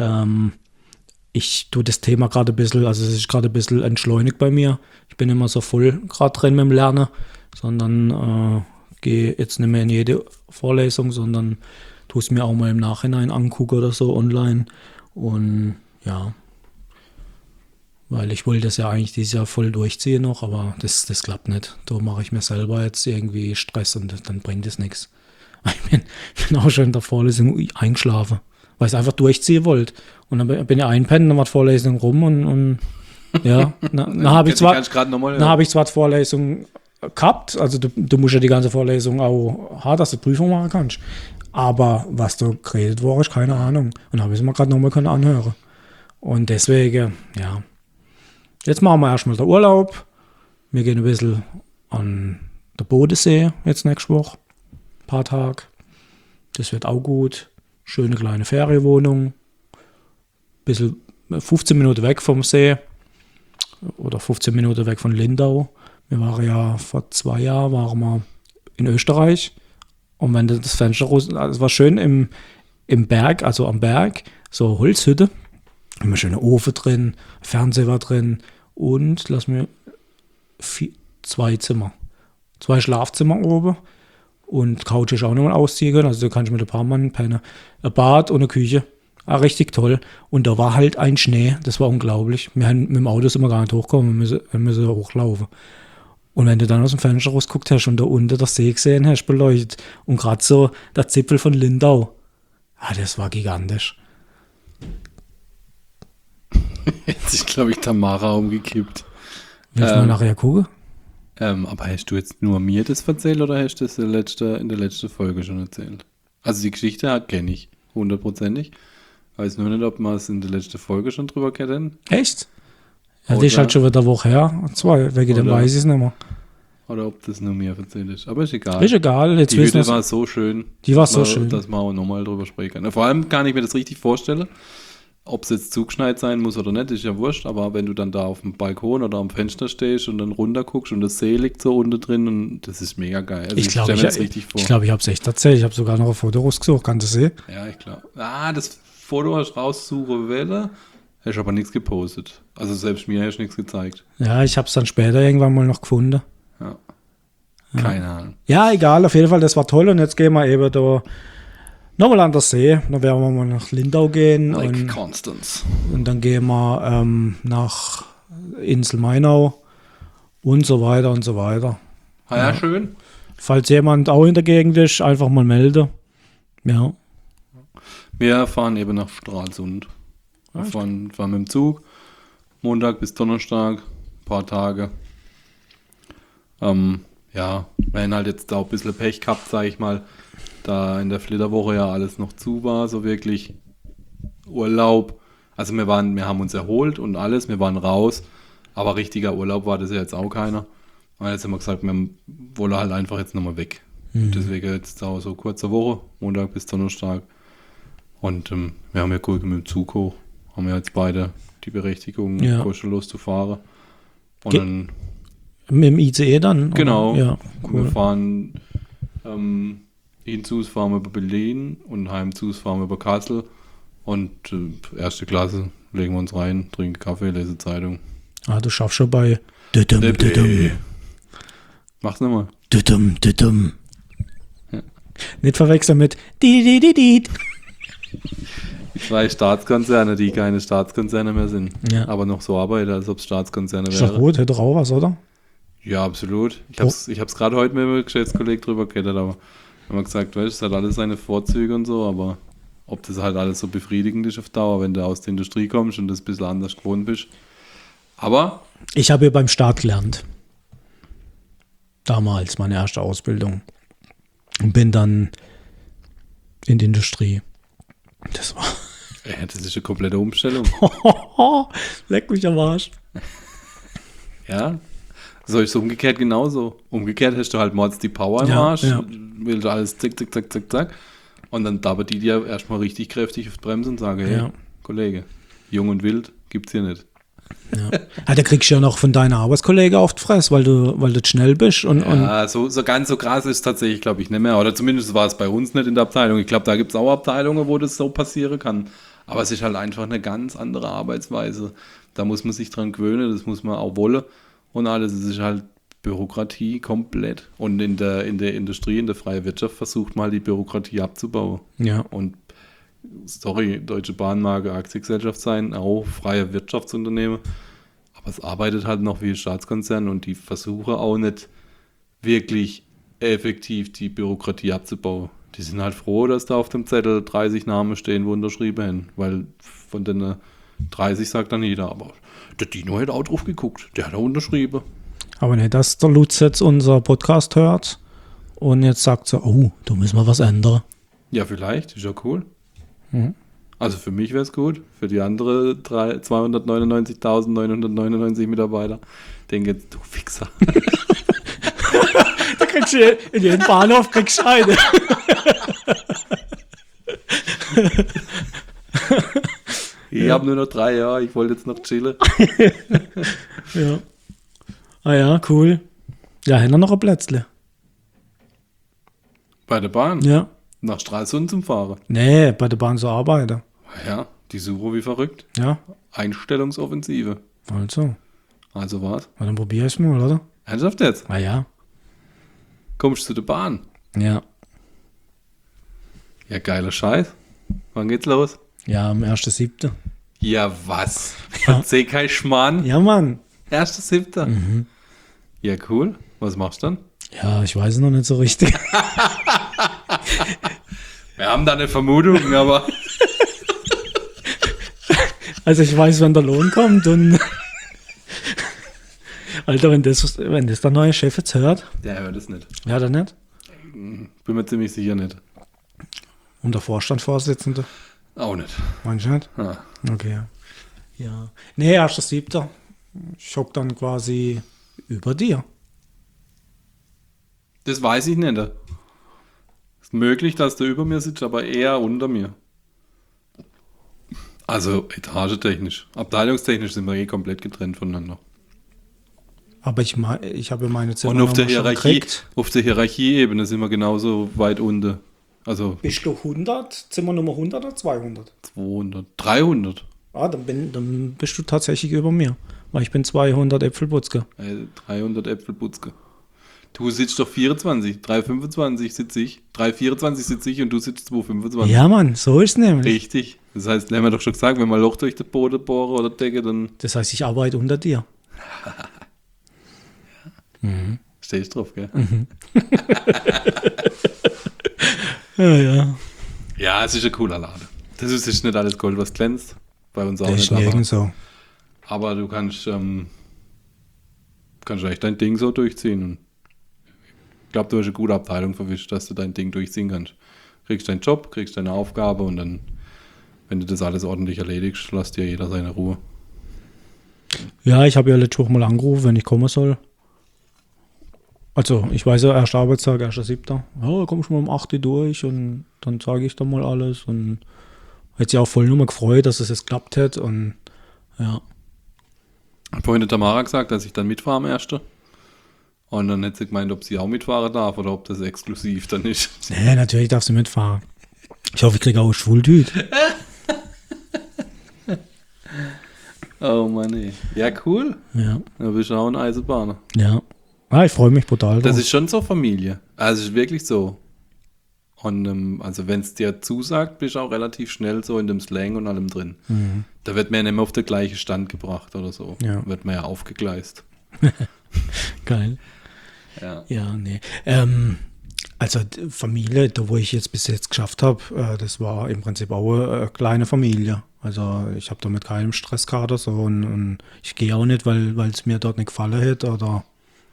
Ich tue das Thema gerade ein bisschen, also es ist gerade ein bisschen entschleunigt bei mir. Ich bin immer so voll gerade drin mit dem Lernen, sondern gehe jetzt nicht mehr in jede Vorlesung, sondern tue es mir auch mal im Nachhinein angucken oder so online. Und ja, weil ich wollte das ja eigentlich dieses Jahr voll durchziehen noch, aber das klappt nicht. Da mache ich mir selber jetzt irgendwie Stress und dann bringt es nichts. Ich bin auch schon in der Vorlesung eingeschlafen, weil ich es einfach durchziehen wollte. Und dann bin ich einpennen, dann war die Vorlesung rum und ja, dann habe ich zwar die Vorlesung gehabt, also du musst ja die ganze Vorlesung auch haben, dass du die Prüfung machen kannst. Aber was da geredet wurde, ist keine Ahnung. Und dann habe ich es mir gerade nochmal anhören. Und deswegen, ja. Jetzt machen wir erstmal den Urlaub. Wir gehen ein bisschen an den Bodensee jetzt nächste Woche. Ein paar Tage. Das wird auch gut. Schöne kleine Ferienwohnung. Bisschen 15 Minuten weg vom See. Oder 15 Minuten weg von Lindau. Wir waren ja vor 2 Jahren waren wir in Österreich. Und wenn du das Fenster raus, es war schön im Berg, also am Berg, so Holzhütte. Immer schöne Ofen drin, Fernseher war drin und 2 Zimmer. 2 Schlafzimmer oben und Couch ist auch nochmal ausziehen können, also da kannst du mit ein paar Mann pennen. Ein Bad und eine Küche, richtig toll. Und da war halt ein Schnee, das war unglaublich. Wir haben mit dem Auto sind wir gar nicht hochgekommen, wir müssen hochlaufen. Und wenn du dann aus dem Fenster rausgeguckt hast und da unten der See gesehen hast, beleuchtet und gerade so der Zipfel von Lindau, das war gigantisch. Jetzt ist, glaube ich, Tamara umgekippt. Willst du mal nachher gucken? Aber hast du jetzt nur mir das erzählt oder hast du das in der letzten Folge schon erzählt? Also die Geschichte kenne ich, 100%ig. Weiß nur nicht, ob wir es in der letzten Folge schon drüber kennen. Echt? Ja, die ist halt schon wieder eine Woche her. 2, wegen dem weiß ich es nicht mehr. Oder ob das nur mir erzählt ist. Aber ist egal. Ist egal. Jetzt die Hütte war so schön. Die war so schön. Dass man auch nochmal drüber sprechen kann. Vor allem kann ich mir das richtig vorstellen. Ob es jetzt zugeschneit sein muss oder nicht, ist ja wurscht. Aber wenn du dann da auf dem Balkon oder am Fenster stehst und dann runter guckst und das See liegt so unten drin, und das ist mega geil. Also ich stelle mir das richtig vor. Ich glaube, ich habe es echt erzählt. Ich habe sogar noch ein Foto rausgesucht. Kann das sehen? Ja, ich glaube. Das Foto hast du raussuchen wollen. Hast aber nichts gepostet. Also selbst mir hast du nichts gezeigt. Ja, ich habe es dann später irgendwann mal noch gefunden. Ja. Keine Ahnung. Ja, egal. Auf jeden Fall, das war toll. Und jetzt gehen wir eben da nochmal an der See. Dann werden wir mal nach Lindau gehen. Lake Constance. Und dann gehen wir nach Insel Mainau und so weiter und so weiter. Ja, schön. Falls jemand auch in der Gegend ist, einfach mal melden. Ja. Wir fahren eben nach Stralsund. Wir fahren mit dem Zug Montag bis Donnerstag, ein paar Tage. Ja, wir haben halt jetzt auch ein bisschen Pech gehabt, sage ich mal, da in der Flitterwoche ja alles noch zu war, so wirklich Urlaub. Also wir haben uns erholt und alles, wir waren raus, aber richtiger Urlaub war das ja jetzt auch keiner. Und jetzt haben wir gesagt, wir wollen halt einfach jetzt nochmal weg. Deswegen jetzt auch so kurze Woche, Montag bis Donnerstag. Und wir haben ja gut mit dem Zug hoch, haben ja jetzt beide die Berechtigung, kostenlos zu fahren. Und dann mit dem ICE dann? Genau. Ja, cool. Wir fahren hinzus fahren wir über Berlin und heimzus fahren wir über Kassel. Und erste Klasse legen wir uns rein, trinken Kaffee, lesen Zeitung. Ah, du schaffst schon bei Mach's nochmal. Ja. Nicht verwechseln mit die. Die 2 Staatskonzerne, die keine Staatskonzerne mehr sind, aber noch so arbeiten, als ob es Staatskonzerne wären. Ist doch gut, hätte doch auch was, oder? Ja, absolut. Ich hab's gerade heute mit meinem Geschäftskollegen drüber geredet, aber haben wir gesagt, weißt, es hat alles seine Vorzüge und so, aber ob das halt alles so befriedigend ist auf Dauer, wenn du aus der Industrie kommst und das ein bisschen anders gewohnt bist. Aber ich habe ja beim Staat gelernt. Damals, meine erste Ausbildung. Und bin dann in die Industrie. Das war... Ja, das ist eine komplette Umstellung. Leck mich am Arsch. Ja, so ist es umgekehrt genauso. Umgekehrt hast du halt mords die Power im Arsch, willst alles zick, zick, zack, zack, zack. Und dann dabbert die dir erstmal richtig kräftig auf die Bremse und sagen, hey, Kollege, jung und wild gibt's hier nicht. Ja. Da kriegst du ja noch von deiner Arbeitskollege auf die Fresse, weil du schnell bist. Ja, so ganz so krass ist es tatsächlich, glaube ich, nicht mehr. Oder zumindest war es bei uns nicht in der Abteilung. Ich glaube, da gibt es auch Abteilungen, wo das so passieren kann. Aber es ist halt einfach eine ganz andere Arbeitsweise. Da muss man sich dran gewöhnen, das muss man auch wollen. Und alles, es ist halt Bürokratie komplett. Und in der Industrie, in der freien Wirtschaft versucht man halt die Bürokratie abzubauen. Ja. Und sorry, Deutsche Bahn mag eine Aktiengesellschaft sein, auch freie Wirtschaftsunternehmen. Aber es arbeitet halt noch wie ein Staatskonzern und die versuchen auch nicht wirklich effektiv die Bürokratie abzubauen. Die sind halt froh, dass da auf dem Zettel 30 Namen stehen, wo unterschrieben haben. Weil von den 30 sagt dann jeder, aber der Dino hat auch drauf geguckt, der hat auch unterschrieben. Aber nicht, dass der Lutz jetzt unser Podcast hört und jetzt sagt so, oh, da müssen wir was ändern. Ja, vielleicht, ist ja cool. Mhm. Also für mich wäre es gut, für die andere 299.999 Mitarbeiter. Denke jetzt, du Fixer. Da kriegst du in jeden Bahnhof kriegst du eine. Ich habe nur noch 3 Jahre, ich wollte jetzt noch chillen. Ja. Ah ja, cool. Ja, haben wir noch ein Plätzle. Bei der Bahn? Ja. Nach Stralsund zum Fahren? Nee, bei der Bahn zu arbeiten. Ja, die suchen wie verrückt. Ja. Einstellungsoffensive. Also was? Na, dann probier ich mal, oder? Ernsthaft jetzt? Ah ja. Kommst du zu der Bahn? Ja. Ja, geiler Scheiß. Wann geht's los? Ja, am 1.7. Ja, was? Verzeih kein Schmarrn. Ja, Mann. 1.7. Mhm. Ja, cool. Was machst du dann? Ja, ich weiß es noch nicht so richtig. Wir haben da eine Vermutung, aber... Also ich weiß, wenn der Lohn kommt und... Alter, wenn das der neue Chef jetzt hört... Der hört es nicht. Ja, der nicht? Bin mir ziemlich sicher nicht. Und der Vorstandsvorsitzende? Auch nicht. Meinst du nicht? Ja. Okay. Ja. Nee, 1.7. Ich hock dann quasi über dir. Das weiß ich nicht. Ist möglich, dass du über mir sitzt, aber eher unter mir. Also etagetechnisch. Abteilungstechnisch sind wir eh komplett getrennt voneinander. Aber ich habe meine Zimmer und auf der Hierarchieebene sind wir genauso weit unten. Also bist du 100? Zimmer Nummer 100 oder 200? 200. 300. Ah, dann bist du tatsächlich über mir. Weil ich bin 200 Äpfelputzke. 300 Äpfelputzke. Du sitzt doch 24, 325 sitze ich, 324 sitze ich und du sitzt 225. Ja, Mann, so ist es nämlich. Richtig. Das heißt, haben wir doch schon gesagt, wenn wir ein Loch durch den Boden bohren oder Decke, dann... Das heißt, ich arbeite unter dir. Ja. Mhm. Stehst drauf, gell? Mhm. Ja. Ja, es ist ein cooler Laden. Das ist nicht alles Gold, was glänzt. Bei uns auch das nicht. Ist so. Aber du kannst echt dein Ding so durchziehen. Und ich glaube, du hast eine gute Abteilung verwischt, dass du dein Ding durchziehen kannst. Kriegst deinen Job, kriegst deine Aufgabe und dann, wenn du das alles ordentlich erledigst, lässt dir jeder seine Ruhe. Ja, ich habe ja letzte Woche mal angerufen, wenn ich kommen soll. Also, ich weiß ja, erster Arbeitstag, 1.7. Ja, komm schon mal um 8 Uhr durch und dann sage ich dann mal alles. Und hat sich auch voll nur mal gefreut, dass es jetzt klappt hat. Und ja. Vorhin hat Tamara gesagt, dass ich dann mitfahre am 1. Und dann hat sie gemeint, ob sie auch mitfahren darf oder ob das exklusiv dann ist. Nee, natürlich darf sie mitfahren. Ich hoffe, ich kriege auch eine Schwultüte. Oh Mann, ey. Ja, cool. Ja. Da bist du auch ein Eisenbahner. Ja. Ah, ich freue mich brutal drauf. Das ist schon so Familie. Also, es ist wirklich so. Und also, wenn es dir zusagt, bist du auch relativ schnell so in dem Slang und allem drin. Mhm. Da wird man ja nicht mehr auf den gleichen Stand gebracht oder so. Ja. Wird man ja aufgegleist. Geil. Ja. Ja, nee. Also die Familie, da wo ich jetzt bis jetzt geschafft habe, das war im Prinzip auch eine kleine Familie. Also ich habe da mit keinem Stress gehabt oder so und ich gehe auch nicht, weil es mir dort nicht gefallen hat oder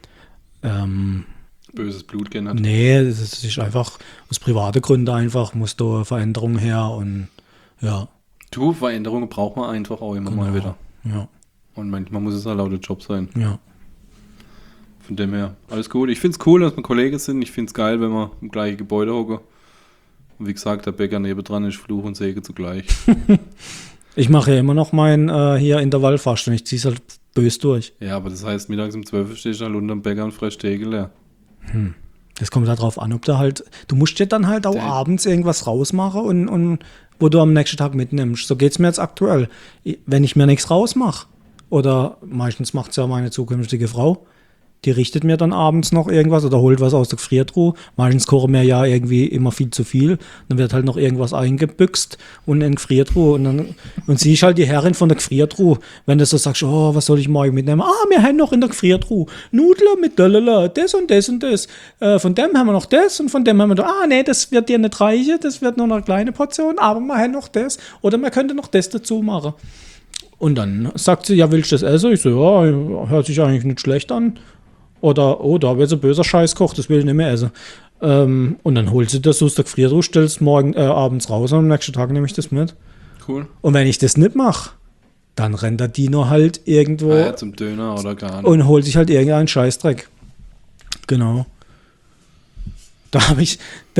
Böses Blut gehen hat. nee, das ist einfach aus privaten Gründen einfach, muss da eine Veränderung her und ja. Du, Veränderungen braucht man einfach auch immer mal wieder. Ja, Und manchmal muss es halt auch der Job sein. ja. Von dem her, alles gut. Ich finde es cool, dass wir Kollegen sind. Ich finde es geil, wenn wir im gleichen Gebäude hocken. Und wie gesagt, der Bäcker nebendran ist Fluch und Segen zugleich. Ich mache ja immer noch mein hier Intervallfasten. Ich ziehe es halt bös durch. Ja, aber das heißt, mittags um 12 Uhr stehst du halt unterm Bäcker und fress Tegel leer. Das kommt halt drauf an, ob du musst dir dann halt auch abends irgendwas rausmachen und wo du am nächsten Tag mitnimmst. So geht es mir jetzt aktuell. Wenn ich mir nichts rausmache, oder meistens macht es ja meine zukünftige Frau, die richtet mir dann abends noch irgendwas oder holt was aus der Gefriertruhe. Meistens kochen wir ja irgendwie immer viel zu viel. Dann wird halt noch irgendwas eingebüxt und in die Gefriertruhe. Und sie ist halt die Herrin von der Gefriertruhe. Wenn du so sagst, oh, was soll ich morgen mitnehmen? Ah, wir haben noch in der Gefriertruhe Nudeln mit Döllele, das und das und das. Von dem haben wir noch das und von dem haben wir noch, nee, das wird dir nicht reichen, das wird nur noch eine kleine Portion, aber wir haben noch das. Oder man könnte noch das dazu machen. Und dann sagt sie, ja, willst du das essen? Ich so, ja, hört sich eigentlich nicht schlecht an. Oder, oh, da wird so böser Scheiß kocht, das will ich nicht mehr essen. Und dann holt sie das aus der Gefriertruhe, stellst abends raus und am nächsten Tag nehme ich das mit. Cool. Und wenn ich das nicht mache, dann rennt der Dino halt irgendwo zum Döner oder gar nicht. und holt sich halt irgendeinen Scheißdreck. Genau. Da habe ich,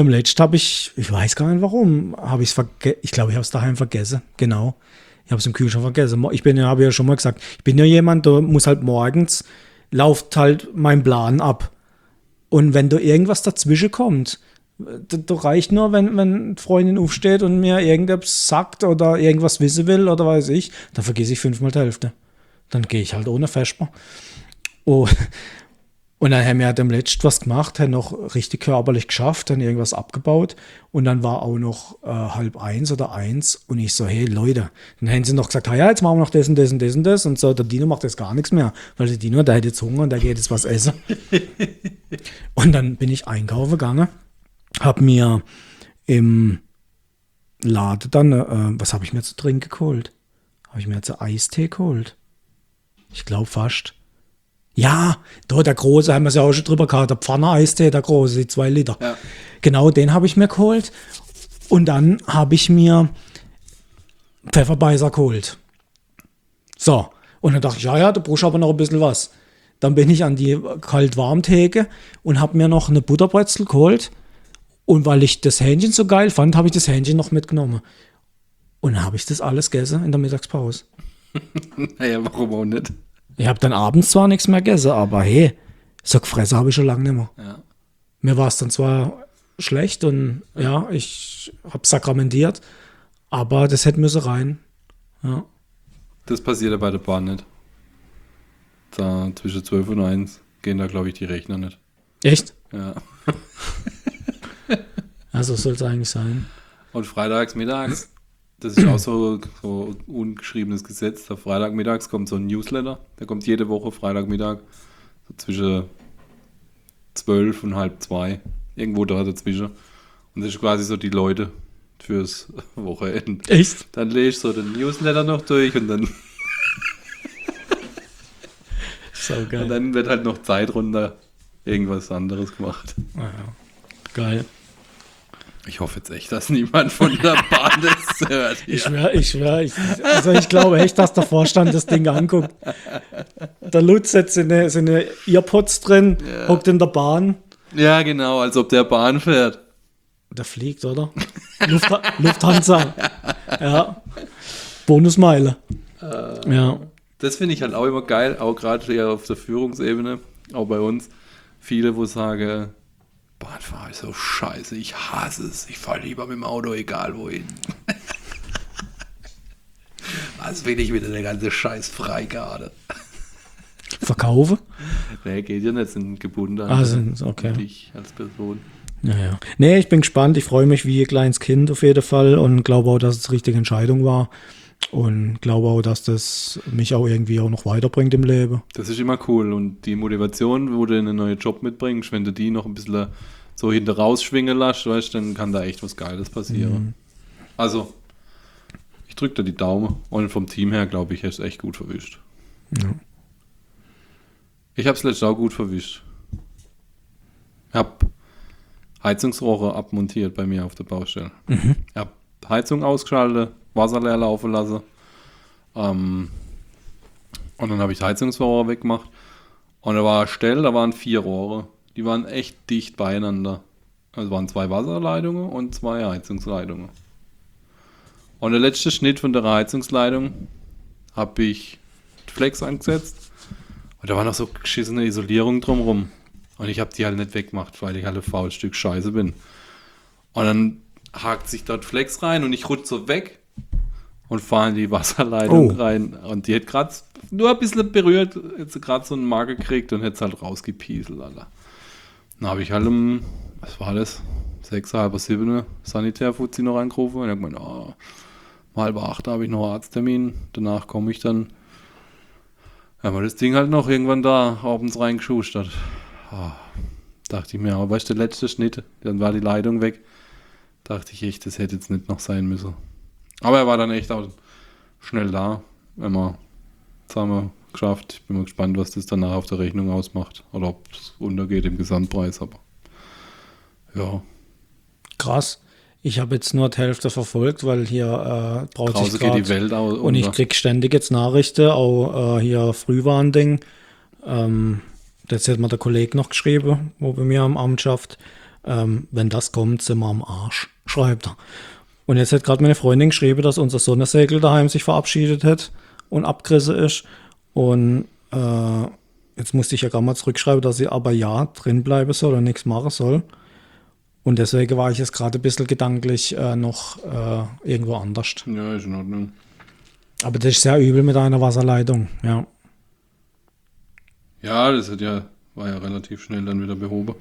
ich weiß gar nicht warum, habe ich es vergessen. Ich glaube, ich habe es daheim vergessen. Genau. Ich habe es im Kühlschrank vergessen. Habe ja schon mal gesagt, ich bin ja jemand, der muss halt morgens lauft halt mein Plan ab. Und wenn da irgendwas dazwischen kommt, da reicht nur, wenn die Freundin aufsteht und mir irgendetwas sagt oder irgendwas wissen will oder weiß ich, dann vergesse ich 5-mal die Hälfte. Dann gehe ich halt ohne Vesper. Oh. Und dann haben wir dem letzten was gemacht, haben noch richtig körperlich geschafft, haben irgendwas abgebaut und dann war auch noch 12:30 oder 1 und ich so, hey Leute, dann haben sie noch gesagt, ja, jetzt machen wir noch das und das und das und das und so, der Dino macht jetzt gar nichts mehr, weil der Dino, der hat jetzt Hunger und der geht jetzt was essen. Und dann bin ich einkaufen gegangen, hab mir im Laden dann, was habe ich mir zu trinken geholt? Habe ich mir jetzt einen Eistee geholt? Ich glaube fast. Ja, da der große, haben wir es ja auch schon drüber gehabt, der Pfanne-Eistee, der große, die 2 Liter. Ja. Genau, den habe ich mir geholt. Und dann habe ich mir Pfefferbeißer geholt. So, und dann dachte ich, ja, da brauchst du aber noch ein bisschen was. Dann bin ich an die Kalt-Warm-Theke und habe mir noch eine Butterbrezel geholt. Und weil ich das Hähnchen so geil fand, habe ich das Hähnchen noch mitgenommen. Und dann habe ich das alles gegessen in der Mittagspause. Naja, warum auch nicht? Ich habe dann abends zwar nichts mehr gegessen, aber hey, so gefressen habe ich schon lange nicht mehr. Ja. Mir war es dann zwar schlecht und ja, ich habe sakramentiert, aber das hätte müssen rein. Ja. Das passiert ja bei der Bahn nicht. Da zwischen 12 und 1 gehen da, glaube ich, die Rechner nicht. Echt? Ja. Also soll es eigentlich sein. Und freitags, mittags, das ist auch so ungeschriebenes Gesetz. Da Freitagmittags kommt so ein Newsletter. Der kommt jede Woche Freitagmittag so zwischen 12 und 1:30. Irgendwo da dazwischen. Und das ist quasi so die Leute fürs Wochenende. Echt? Dann lese ich so den Newsletter noch durch und dann So geil. Und dann wird halt noch Zeit runter irgendwas anderes gemacht. Ja. Geil. Ich hoffe jetzt echt, dass niemand von der Bahn das hört. Ich schwör. Also ich glaube echt, dass der Vorstand das Ding anguckt. Der Lutz hat seine Earpods drin, hockt in der Bahn. Ja, genau, als ob der Bahn fährt. Der fliegt, oder? Lufthansa. Ja. Bonusmeile. Ja. Das finde ich halt auch immer geil, auch gerade hier auf der Führungsebene, auch bei uns. Viele, wo sagen, Bahnfahren ist so scheiße, ich hasse es, ich fahre lieber mit dem Auto, egal wohin. Was will ich mit der ganze Scheiß Freigarde? Verkaufe? Nee, geht ja nicht, sind gebunden an okay. dich als Person. Ja. Nee, ich bin gespannt, ich freue mich wie ein kleines Kind auf jeden Fall und glaube auch, dass es die richtige Entscheidung war. Und glaube auch, dass das mich auch irgendwie auch noch weiterbringt im Leben. Das ist immer cool. Und die Motivation, wo du einen neuen Job mitbringst, wenn du die noch ein bisschen so hinter rausschwingen lässt, weißt, dann kann da echt was Geiles passieren. Mhm. Also, ich drücke da die Daumen. Und vom Team her, glaube ich, hast du echt gut verwischt. Ja. Ich habe es letztes auch gut verwischt. Ich habe Heizungsrohre abmontiert bei mir auf der Baustelle. Mhm. Ich habe Heizung ausgeschaltet, Wasser leer laufen lassen. Und dann habe ich Heizungsrohre weggemacht. Und da war eine Stelle, da waren 4 Rohre. Die waren echt dicht beieinander. Also waren 2 Wasserleitungen und 2 Heizungsleitungen. Und der letzte Schnitt von der Heizungsleitung habe ich Flex angesetzt. Und da war noch so geschissene Isolierung drumherum. Und ich habe die halt nicht weggemacht, weil ich halt ein faules Stück Scheiße bin. Und dann hakt sich dort Flex rein und ich rutsche so weg und fahre in die Wasserleitung rein. Und die hat gerade nur ein bisschen berührt, jetzt gerade so einen Marke gekriegt und hätte es halt rausgepieselt, Alter. Dann habe ich halt was war das? 6, halb 7 Sanitärfuzzi noch angerufen und er hat gemeint, um 7:30 habe ich noch einen Arzttermin, danach komme ich dann. Haben wir das Ding halt noch irgendwann da abends reingeschustert. Dachte ich mir, aber weißt du, der letzte Schnitt, dann war die Leitung weg. Dachte ich echt, das hätte jetzt nicht noch sein müssen. Aber er war dann echt auch schnell da, wenn wir zusammen geschafft. Ich bin mal gespannt, was das danach auf der Rechnung ausmacht. Oder ob es untergeht im Gesamtpreis, aber ja. Krass. Ich habe jetzt nur die Hälfte verfolgt, weil hier braut draußen sich grad, geht die Welt aus. und ich krieg ständig jetzt Nachrichten, auch hier Frühwarnding. Das hat mir der Kollege noch geschrieben, wo bei mir am Amt schafft. Wenn das kommt, sind wir am Arsch, schreibt er. Und jetzt hat gerade meine Freundin geschrieben, dass unser Sonnensegel daheim sich verabschiedet hat und abgerissen ist. Und jetzt musste ich ja gerade mal zurückschreiben, dass ich aber ja drin bleiben soll und nichts machen soll. Und deswegen war ich jetzt gerade ein bisschen gedanklich noch irgendwo anders. Ja, ist in Ordnung. Aber das ist sehr übel mit einer Wasserleitung, ja. Ja, das war ja relativ schnell dann wieder behoben.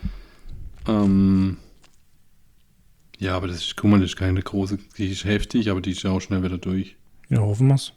Ja, aber das ist keine große, die ist heftig, aber die ist ja auch schnell wieder durch. Ja, hoffen wir's.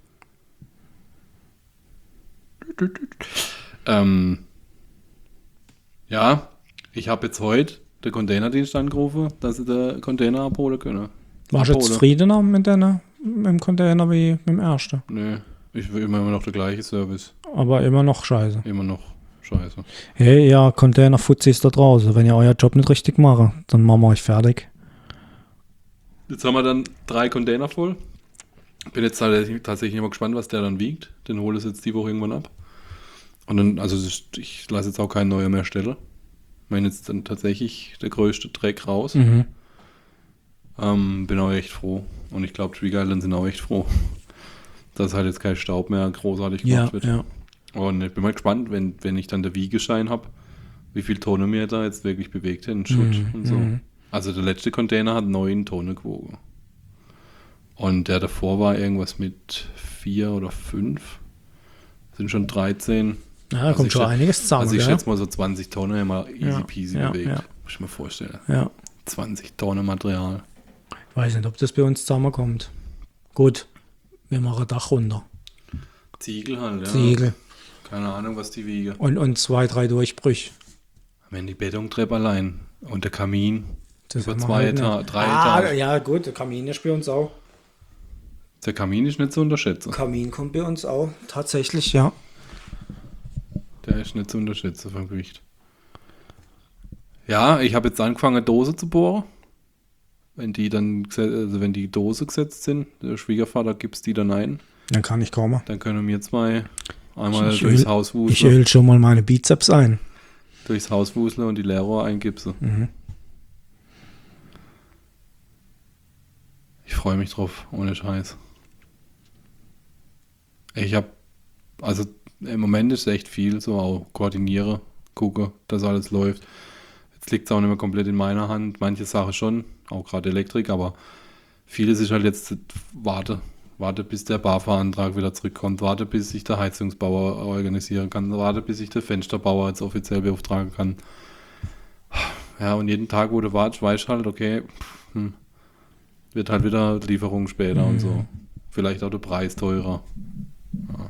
Ja, ich habe jetzt heute den Containerdienst angerufen, dass sie den Container abholen können. Warst du jetzt zufriedener mit dem Container wie mit dem ersten? Nee, ich will immer noch der gleiche Service. Aber immer noch scheiße. Immer noch scheiße. Hey, ja, Container-Fuzis da draußen. Wenn ihr euer Job nicht richtig macht, dann machen wir euch fertig. Jetzt haben wir dann 3 Container voll. Bin jetzt tatsächlich immer gespannt, was der dann wiegt. Den hole ich jetzt die Woche irgendwann ab. Und dann, also ich lasse jetzt auch keinen neuen mehr stellen. Ich meine jetzt dann tatsächlich der größte Dreck raus. Mhm. Bin auch echt froh. Und ich glaube, Trigger Island sind auch echt froh, dass halt jetzt kein Staub mehr großartig gemacht wird. Ja. Und ich bin mal gespannt, wenn ich dann der Wiegeschein habe, wie viel Tonnen mir da jetzt wirklich bewegt in Schutt und so. Mhm. Also der letzte Container hat 9 Tonnen gewogen. Und der davor war irgendwas mit 4 oder 5. Sind schon 13. Ja, da kommt schon einiges zusammen. Also ich ja? schätze mal so 20 Tonnen immer easy peasy bewegt. Ja. Muss ich mir vorstellen. Ja. 20 Tonnen Material. Ich weiß nicht, ob das bei uns zusammenkommt. Gut, wir machen Dach runter. Ziegel halt, ja. Ziegel. Keine Ahnung, was die wiegen. Und 2, 3 Durchbrüche. Wenn die Betontreppe allein und der Kamin Das über haben wir 2 halt Etagen, nicht. 3 Etagen. Ja gut, der Kamin ist bei uns auch. Der Kamin ist nicht zu unterschätzen. Kamin kommt bei uns auch, tatsächlich, ja. Der ist nicht zu unterschätzen vom Gewicht. Ja, ich habe jetzt angefangen, Dose zu bohren. Wenn die Dose gesetzt sind, der Schwiegervater gibt es die dann ein. Dann kann ich kommen. Dann können wir zwei einmal durchs Haus wuseln. Ich öl schon mal meine Bizeps ein. Durchs Haus wuseln und die Leerrohr eingipsen. Mhm. Ich freue mich drauf, ohne Scheiß. Also im Moment ist echt viel, so auch koordiniere, gucke, dass alles läuft. Jetzt liegt es auch nicht mehr komplett in meiner Hand, manche Sachen schon, auch gerade Elektrik, aber vieles ist halt jetzt, warte bis der BAFA-Antrag wieder zurückkommt, warte bis ich der Heizungsbauer organisieren kann, warte bis ich der Fensterbauer jetzt offiziell beauftragen kann. Ja, und jeden Tag, wo du wartest, weißt halt, okay, wird halt wieder Lieferung später und so. Vielleicht auch der Preis teurer. Ja.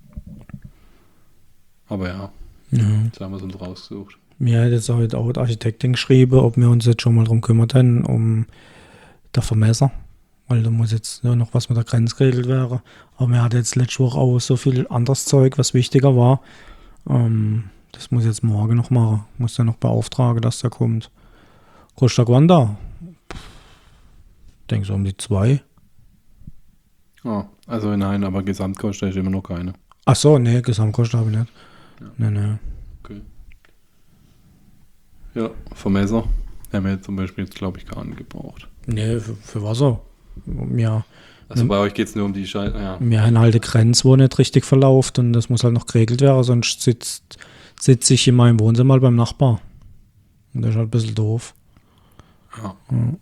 Aber ja, jetzt haben wir es uns rausgesucht. Mir hat jetzt auch die Architektin geschrieben, ob wir uns jetzt schon mal drum kümmern, um der Vermesser. Weil da muss jetzt noch was mit der Grenze geregelt werden. Aber mir hat jetzt letzte Woche auch so viel anderes Zeug, was wichtiger war. Das muss ich jetzt morgen noch machen. Muss ja noch beauftragen, dass der kommt. Kostet wann da? Ich denke so um die 2. Oh, also nein, aber Gesamtkosten ist immer noch keine. Ach so, nee, Gesamtkosten habe ich nicht. Ja. Nee. Okay. Ja, Vermesser haben wir jetzt zum Beispiel jetzt, glaube ich, gar nicht gebraucht. Nee, für Wasser. Ja. Also bei euch geht es nur um die Scheiße, ja. Wir haben halt eine Grenze, wo nicht richtig verläuft und das muss halt noch geregelt werden, sonst sitze ich in meinem Wohnzimmer beim Nachbar. Und das ist halt ein bisschen doof. Ja.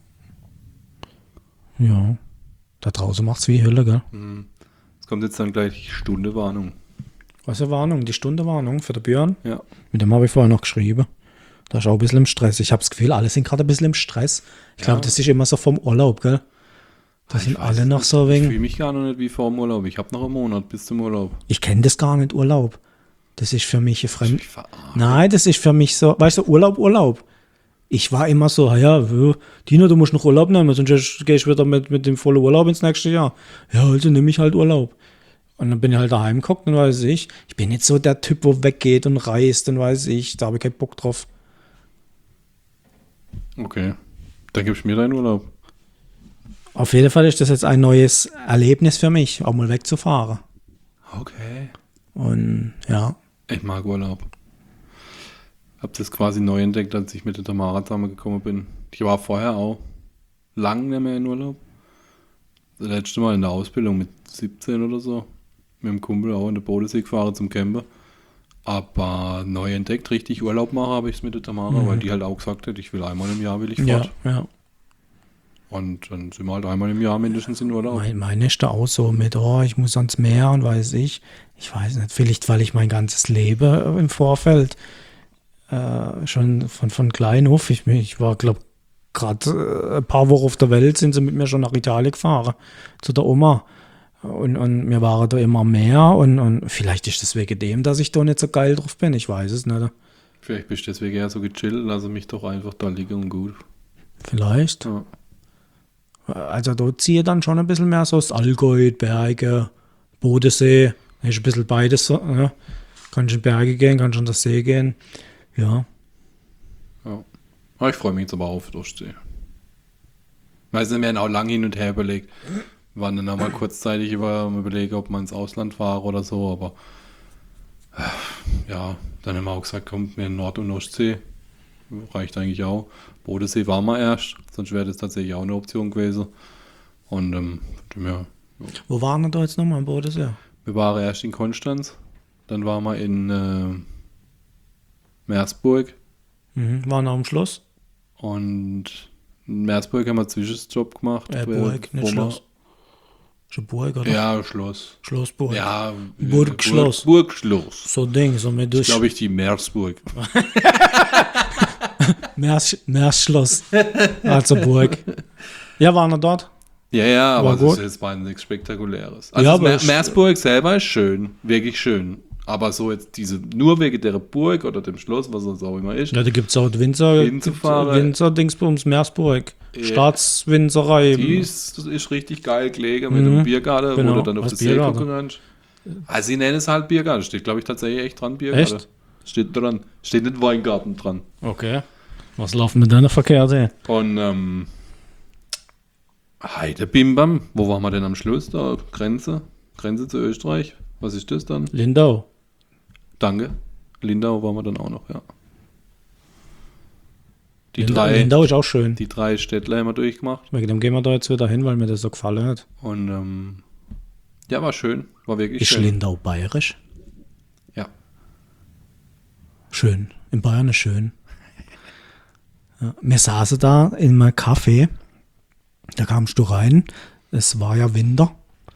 Ja. Da draußen macht es wie Hölle, gell? Es kommt jetzt dann gleich die Stunde-Warnung. Was ist eine Warnung? Die Stunde-Warnung für den Björn? Ja. Mit dem habe ich vorher noch geschrieben. Da ist auch ein bisschen im Stress. Ich habe das Gefühl, alle sind gerade ein bisschen im Stress. Ich glaube, das ist immer so vom Urlaub, gell? Da sind alle noch so wegen. Ich fühle mich gar noch nicht wie vor dem Urlaub. Ich habe noch einen Monat bis zum Urlaub. Ich kenne das gar nicht, Urlaub. Das ist für mich ein Fremd. Verarscht. Nein, das ist für mich so, weißt du, Urlaub. Ich war immer so, ja, Dino, du musst noch Urlaub nehmen, sonst gehe ich wieder mit dem vollen Urlaub ins nächste Jahr. Ja, also nehme ich halt Urlaub. Und dann bin ich halt daheim geguckt und weiß ich bin nicht so der Typ, wo weggeht und reist und weiß ich, da habe ich keinen Bock drauf. Okay, dann gibst du mir deinen Urlaub. Auf jeden Fall ist das jetzt ein neues Erlebnis für mich, auch mal wegzufahren. Okay. Und ja. Ich mag Urlaub. Hab das quasi neu entdeckt, als ich mit der Tamara zusammengekommen bin. Ich war vorher auch lang nicht mehr in Urlaub. Das letzte Mal in der Ausbildung mit 17 oder so. Mit dem Kumpel auch in der Bodensee gefahren zum Campen. Aber neu entdeckt, richtig Urlaub machen habe ich es mit der Tamara, weil die halt auch gesagt hat, ich will einmal im Jahr will ich fort. Ja. Und dann sind wir halt einmal im Jahr mindestens in Urlaub. Meine ist da auch so mit, ich muss ans Meer und weiß ich weiß nicht, vielleicht weil ich mein ganzes Leben im Vorfeld schon von klein auf, ich war, glaube gerade ein paar Wochen auf der Welt, sind sie mit mir schon nach Italien gefahren, zu der Oma. Und wir waren da immer mehr und vielleicht ist das wegen dem, dass ich da nicht so geil drauf bin, ich weiß es nicht. Vielleicht bist du deswegen eher so gechillt, lasse mich doch einfach da liegen und gut. Vielleicht. Ja. Also da ziehe ich dann schon ein bisschen mehr so das Allgäu, Berge, Bodensee, ist ein bisschen beides so. Ja. Kannst in Berge gehen, kannst in den See gehen. Ja. Aber ich freue mich jetzt aber auf Ostsee. Weil wir haben auch lange hin und her überlegt. Wir waren dann auch mal kurzzeitig überlegen, ob man ins Ausland fahren oder so, aber ja, dann haben wir auch gesagt, kommt mir Nord- und Ostsee. Reicht eigentlich auch. Bodensee waren wir erst, sonst wäre das tatsächlich auch eine Option gewesen. Und ja. Wo waren wir da jetzt nochmal im Bodensee? Wir waren erst in Konstanz, dann waren wir in Meersburg. Waren auch am Schloss? Und in Meersburg haben wir einen Zwischenstopp gemacht. Burg, nicht Schloss. Schon Burg, oder? Ja, Schloss. Schlossburg. Ja, Burgschloss. Burgschloss. So Ding, so mit durch. Glaube ich, die Meersburg. Meersschloss. Also Burg. Ja, waren wir dort? Ja, aber gut. das war nichts Spektakuläres. Also ja, aber Meersburg selber ist schön, wirklich schön. Aber so jetzt nur wegen der Burg oder dem Schloss, was es auch immer ist. Ja, da gibt es auch Winzer-Dingsbums, Meersburg. Ja. Staatswinzerei. Die ist richtig geil gelegen mit dem Biergarten, wo du dann auf das See gucken kannst. Also sie nennen es halt Biergarten, steht glaube ich tatsächlich echt dran, Biergarten. Echt? Steht dran. Steht nicht Weingarten dran. Okay. Was laufen mit deiner Verkehrt? Und Heidebimbam. Wo waren wir denn am Schluss? Da Grenze zu Österreich. Was ist das dann? Lindau. Danke. Lindau waren wir dann auch noch, ja. Lindau ist auch schön. Die 3 Städtler haben wir durchgemacht. Wegen dem gehen wir da jetzt wieder hin, weil mir das so gefallen hat. Und ja, war schön. War wirklich schön. Ist Lindau bayerisch? Ja. Schön. In Bayern ist schön. Ja, wir saßen da in einem Café. Da kamst du rein. Es war ja Winter.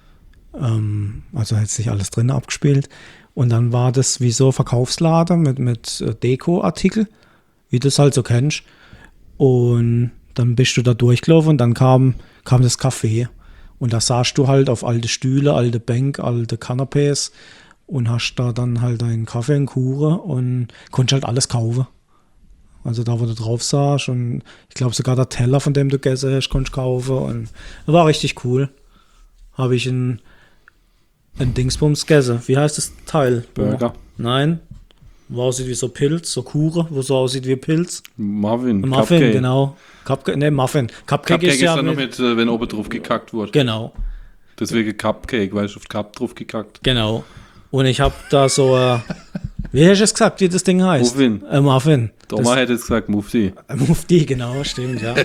Also hat sich alles drin abgespielt. Und dann war das wie so ein Verkaufsladen mit Deko-Artikel, wie du es halt so kennst. Und dann bist du da durchgelaufen und dann kam das Café. Und da saßt du halt auf alte Stühle, alte Bänke, alte Canapés und hast da dann halt deinen Kaffee in Kuchen und konntest halt alles kaufen. Also da, wo du drauf saßt und ich glaube sogar der Teller, von dem du gegessen hast, konntest du kaufen. Und das war richtig cool. Habe ich ein Dingsbums gegessen. Wie heißt das Teil? Burger. Nein. Wo aussieht wie so Pilz, so Kuchen, wo so aussieht wie Pilz. Muffin, genau. Muffin. Cupcake ist ja dann noch mit, wenn oben drauf gekackt wurde. Genau. Deswegen Cupcake, weil ich auf Cup drauf gekackt. Genau. Und ich habe da so, wie hast du es gesagt, wie das Ding heißt? Muffin. Muffin. Doma hätte es gesagt Mufti. Mufti, genau, stimmt, ja.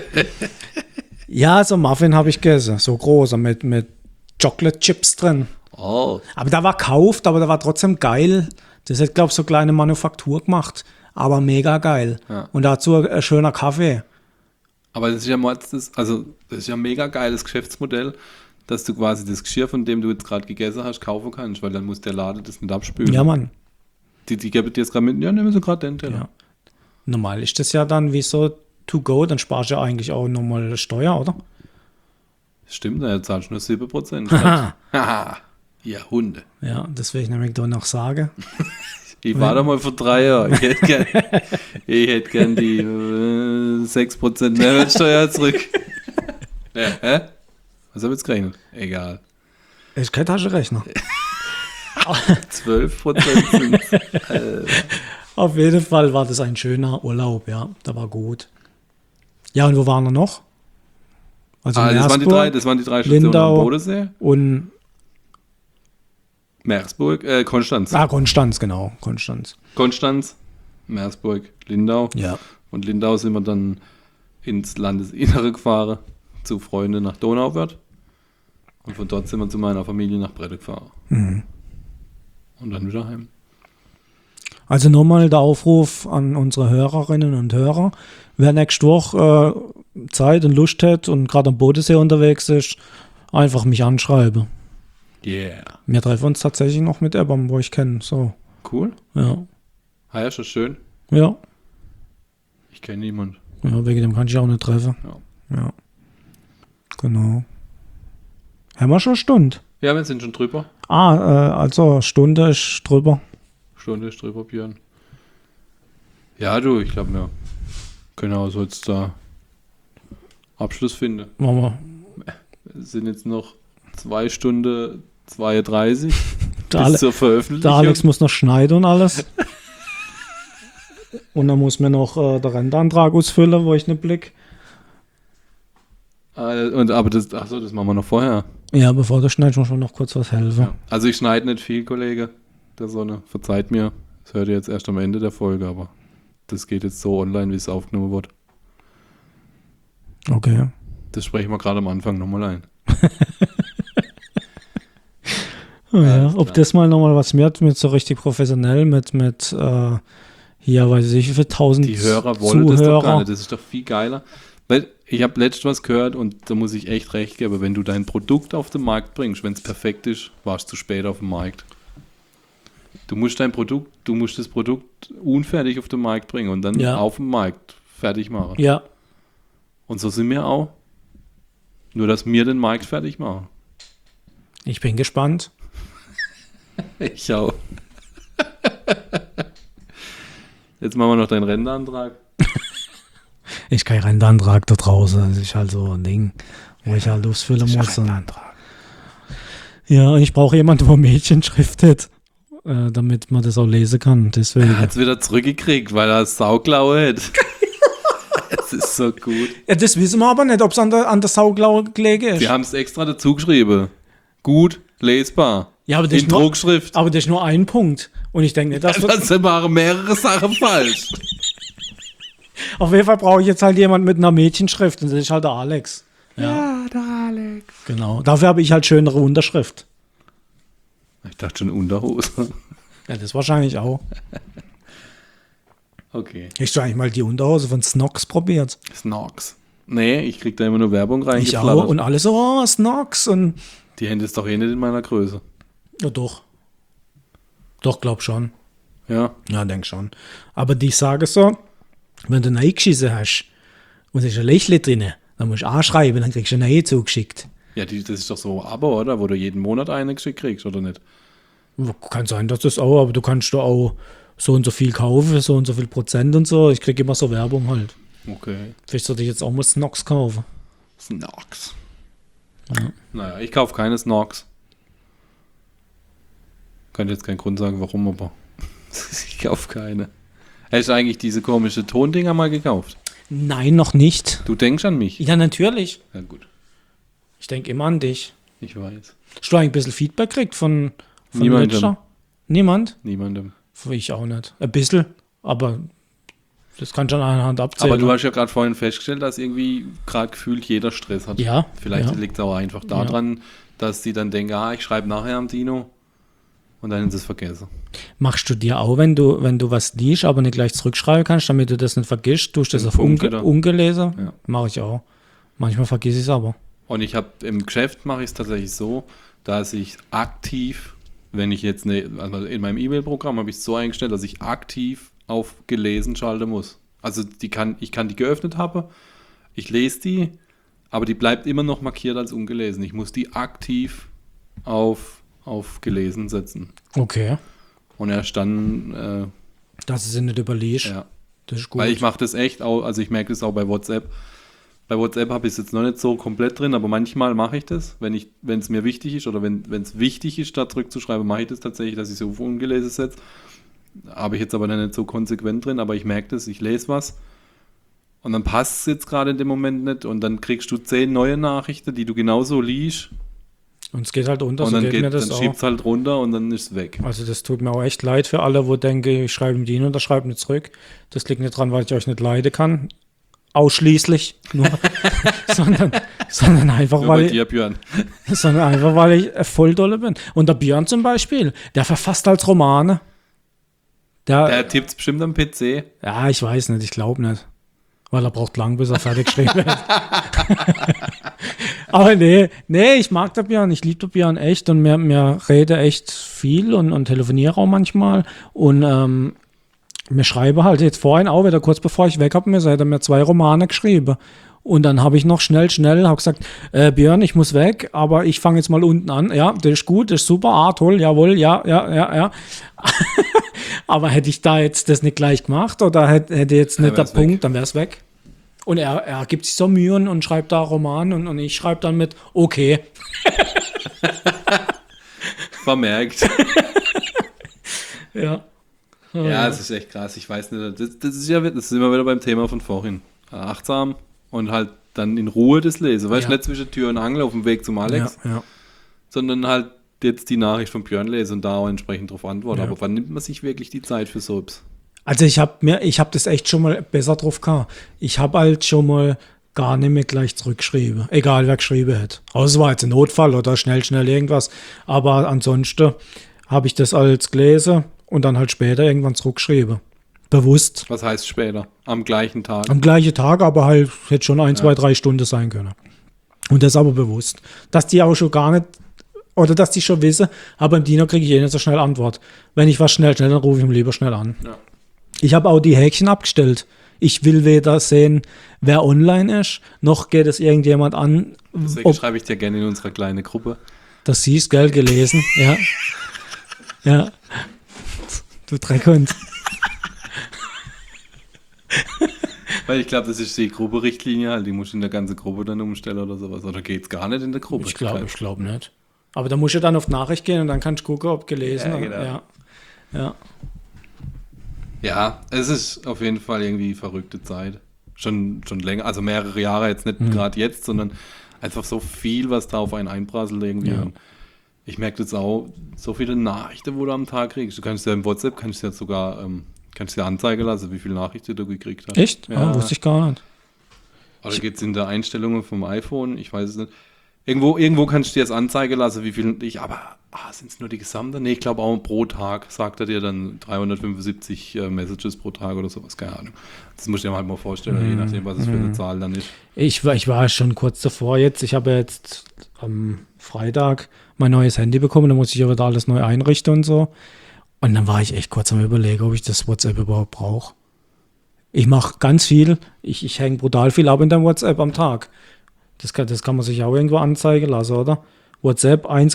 Ja, so Muffin habe ich gegessen, so großer, mit Chocolate Chips drin. Oh. Aber da war gekauft, aber da war trotzdem geil. Das hat, glaube ich, so kleine Manufaktur gemacht, aber mega geil. Ja. Und dazu ein schöner Kaffee. Aber das ist ja ein mega geiles Geschäftsmodell, dass du quasi das Geschirr, von dem du jetzt gerade gegessen hast, kaufen kannst, weil dann muss der Laden das nicht abspülen. Ja, Mann. Die geben dir jetzt gerade mit, ja, nehmen sie gerade den Teller. Ja. Normal ist das ja dann wie so to go, dann sparst du ja eigentlich auch nochmal Steuer, oder? Stimmt, da zahlst du nur 7%. Haha. Ja, Hunde. Ja, das will ich nämlich doch noch sagen. Ich war da mal vor 3 Jahren. Ich hätte gern die 6% Mehrwertsteuer zurück. Ja, hä? Was habe ich jetzt gerechnet? Egal. Ich kein Taschenrechner. 12% sind Auf jeden Fall war das ein schöner Urlaub, ja. Da war gut. Ja, und wo waren wir noch? Also das waren die 3 Stationen Lindau am Bodensee. Und Meersburg, Konstanz. Konstanz, genau. Konstanz, Meersburg, Lindau. Ja. Und Lindau sind wir dann ins Landesinnere gefahren, zu Freunden nach Donauwörth. Und von dort sind wir zu meiner Familie nach Brette gefahren. Mhm. Und dann wieder heim. Also nochmal der Aufruf an unsere Hörerinnen und Hörer. Wer nächste Woche Zeit und Lust hat und gerade am Bodensee unterwegs ist, einfach mich anschreiben. Yeah. Wir treffen uns tatsächlich noch mit Ebam, wo ich kenne. So. Cool. Ja. Ja, schon schön. Ja. Ich kenne niemanden. Ja, wegen dem kann ich auch nicht treffen. Ja. Genau. Haben wir schon eine Stunde? Ja, wir sind schon drüber. Also Stunde ist drüber. Stunde ist drüber, Björn. Ja, du, ich glaube, wir können auch so jetzt da Abschluss finden. Machen wir. Es sind jetzt noch 2 Stunden 32 bis zur Veröffentlichung. Der Alex muss noch schneiden und alles. Und dann muss mir noch der Renteantrag ausfüllen, wo ich nicht blick. Aber das machen wir noch vorher. Ja, bevor du schneidest, muss man noch kurz was helfen. Ja. Also ich schneide nicht viel, Kollege. Der Sonne. Verzeiht mir. Das hört ihr jetzt erst am Ende der Folge, aber das geht jetzt so online, wie es aufgenommen wird. Okay. Das sprechen wir gerade am Anfang nochmal ein. Ja, ob das mal nochmal was wird, mit so richtig professionell, mit hier weiß ich wie viele 1000 Die Hörer wollen das doch gar nicht. Das ist doch viel geiler. Weil ich habe letztens was gehört und da muss ich echt recht geben, wenn du dein Produkt auf den Markt bringst, wenn es perfekt ist, warst du zu spät auf dem Markt. Du musst das Produkt unfertig auf den Markt bringen und dann auf dem Markt fertig machen. Ja. Und so sind wir auch. Nur, dass wir den Markt fertig machen. Ich bin gespannt. Ich auch. Jetzt machen wir noch deinen Renteantrag. Ich kein Renteantrag da draußen. Das ist halt so ein Ding, wo ich halt ausfüllen muss. Ja, ich brauche jemanden, der Mädchenschrift hat. damit man das auch lesen kann. Deswegen. Er hat es wieder zurückgekriegt, weil er Sauklaue hat. Das ist so gut. Ja, das wissen wir aber nicht, ob es an der Sauklaue gelegen ist. Sie haben es extra dazu geschrieben. Gut, lesbar. Ja, aber das in Druckschrift. Aber das ist nur ein Punkt. Und ich denke nicht, dass das waren mehrere Sachen falsch. Auf jeden Fall brauche ich jetzt halt jemanden mit einer Mädchenschrift und das ist halt der Alex. Ja, der Alex. Genau. Dafür habe ich halt schönere Unterschrift. Ich dachte schon Unterhose. Ja, das wahrscheinlich auch. Okay. Hast du eigentlich mal die Unterhose von Snox probiert? Snox? Nee, ich krieg da immer nur Werbung rein. Ich auch. Und alle so, oh, Snox. Und die Hände ist doch eh nicht in meiner Größe. Ja, doch. Doch, glaub schon. Ja? Ja, denk schon. Aber die sagen so, wenn du eine eingeschissen hast und es ist ein Lächeln drin, dann musst du anschreiben, dann kriegst du eine neue zugeschickt. Ja, das ist doch so ein Abo, oder? Wo du jeden Monat eine geschickt kriegst, oder nicht? Kann sein, dass das auch, aber du kannst da auch so und so viel kaufen, so und so viel Prozent und so. Ich kriege immer so Werbung halt. Okay. Vielleicht sollte ich jetzt auch mal Snox kaufen. Snox. Ja. Naja, ich kaufe keine Snox. Kann jetzt keinen Grund sagen, warum, aber ich kaufe keine. Hast du eigentlich diese komische Tondinger mal gekauft? Nein, noch nicht. Du denkst an mich? Ja, natürlich. Ja, gut. Ich denke immer an dich. Ich weiß. Hast du eigentlich ein bisschen Feedback gekriegt von Niemandem. Nutzer? Niemand? Niemandem. Ich auch nicht. Ein bisschen, aber das kann schon an einer Hand abzählen. Aber du hast ja gerade vorhin festgestellt, dass irgendwie gerade gefühlt jeder Stress hat. Ja. Vielleicht liegt es auch einfach daran, dass die dann denken, ich schreibe nachher am Dino und dann ist es vergessen. Machst du dir auch, wenn du was liest, aber nicht gleich zurückschreiben kannst, damit du das nicht vergisst, tust du das auf ungelesen? Ja. Mache ich auch. Manchmal vergiss ich es aber. Und ich habe im Geschäft mache ich es tatsächlich so, dass ich aktiv, wenn ich jetzt also in meinem E-Mail-Programm habe ich es so eingestellt, dass ich aktiv auf gelesen schalten muss. Also ich kann die geöffnet haben, ich lese die, aber die bleibt immer noch markiert als ungelesen. Ich muss die aktiv auf gelesen setzen. Okay. Und erst dann dass du sie nicht überliest. Ja. Das ist gut. Weil ich mache das echt auch, also ich merke das auch bei WhatsApp. Bei WhatsApp habe ich es jetzt noch nicht so komplett drin, aber manchmal mache ich das, wenn es mir wichtig ist oder wenn es wichtig ist, da zurückzuschreiben, mache ich das tatsächlich, dass ich so auf ungelesen setze. Habe ich jetzt aber nicht so konsequent drin, aber ich merke das, ich lese was und dann passt es jetzt gerade in dem Moment nicht und dann kriegst du 10 neue Nachrichten, die du genauso liest. Und es geht halt unter, und so dann geht mir das dann auch. schiebt es halt runter und dann ist es weg. Also das tut mir auch echt leid für alle, wo denke, ich schreibe ihm die hin und schreibe nicht zurück. Das liegt nicht dran, weil ich euch nicht leiden kann. Ausschließlich nur, sondern einfach, Nur weil bei dir, Björn. sondern einfach, weil ich voll dolle bin. Und der Björn zum Beispiel, der verfasst als Romane. Der tippt es bestimmt am PC. Ja, ich weiß nicht, ich glaube nicht. Weil er braucht lang, bis er fertig geschrieben hat. Aber nee, ich mag den Björn, ich liebe den Björn echt und wir reden echt viel und telefonieren auch manchmal. Und mir schreibe halt jetzt vorhin auch wieder, kurz bevor ich weg habe, hat er mir 2 Romane geschrieben. Und dann habe ich noch schnell, habe gesagt, Björn, ich muss weg, aber ich fange jetzt mal unten an. Ja, das ist gut, das ist super, toll, jawohl, ja. Aber hätte ich da jetzt das nicht gleich gemacht oder hätte jetzt nicht der Punkt, dann wäre es weg. Und er gibt sich so Mühe und schreibt da Roman und ich schreibe dann mit, okay. Vermerkt. Ja. Ja, das ist echt krass. Ich weiß nicht, das ist immer wieder beim Thema von vorhin. Achtsam und halt dann in Ruhe das lesen. Weißt du, nicht zwischen Tür und Angel auf dem Weg zum Alex, sondern halt jetzt die Nachricht von Björn lesen und da auch entsprechend drauf antworten. Ja. Aber wann nimmt man sich wirklich die Zeit für sowas? Also ich hab das echt schon mal besser drauf gehabt. Ich habe halt schon mal gar nicht mehr gleich zurückgeschrieben. Egal, wer geschrieben hat. Außer es war jetzt ein Notfall oder schnell irgendwas. Aber ansonsten habe ich das als gelesen und dann halt später irgendwann zurückgeschrieben. Bewusst. Was heißt später? Am gleichen Tag? Am gleichen Tag, aber halt hätte schon 1, 2, 3 Stunden sein können. Und das aber bewusst. Dass die auch schon gar nicht, oder dass die schon wissen, aber im Dino kriege ich nicht so schnell Antwort. Wenn ich was schnell, dann rufe ich ihn lieber schnell an. Ja. Ich habe auch die Häkchen abgestellt. Ich will weder sehen, wer online ist, noch geht es irgendjemand an. Deswegen schreibe ich dir gerne in unsere kleine Gruppe. Das siehst, gell, gelesen. Ja. Ja. Du Dreckhund. Weil ich glaube, das ist die Gruppe-Richtlinie halt. Die musst du in der ganzen Gruppe dann umstellen oder sowas. Oder geht es gar nicht in der Gruppe? Ich glaube nicht. Aber da musst du dann auf Nachricht gehen und dann kannst du gucken, ob gelesen. Ja, genau. Ja. Ja. Ja, es ist auf jeden Fall irgendwie verrückte Zeit. Schon länger, also mehrere Jahre, jetzt nicht gerade jetzt, sondern einfach so viel, was da auf einen einprasselt irgendwie. Ja. Und ich merke das auch, so viele Nachrichten, wo du am Tag kriegst. Du kannst ja im WhatsApp, kannst ja anzeigen lassen, wie viele Nachrichten du gekriegt hast. Echt? Ja. Wusste ich gar nicht. Oder geht es in der Einstellungen vom iPhone? Ich weiß es nicht. Irgendwo kannst du dir das anzeigen lassen, wie viel sind es nur die gesamte? Nee, ich glaube auch pro Tag sagt er dir dann 375 Messages pro Tag oder sowas, keine Ahnung. Das musst du dir halt mal vorstellen, je nachdem, was es für eine Zahl dann ist. Ich war schon kurz davor jetzt. Ich habe jetzt am Freitag mein neues Handy bekommen, da muss ich aber da alles neu einrichten und so. Und dann war ich echt kurz am Überlegen, ob ich das WhatsApp überhaupt brauche. Ich mache ganz viel, ich hänge brutal viel ab in dem WhatsApp am Tag. Das kann man sich auch irgendwo anzeigen lassen, oder? WhatsApp 1,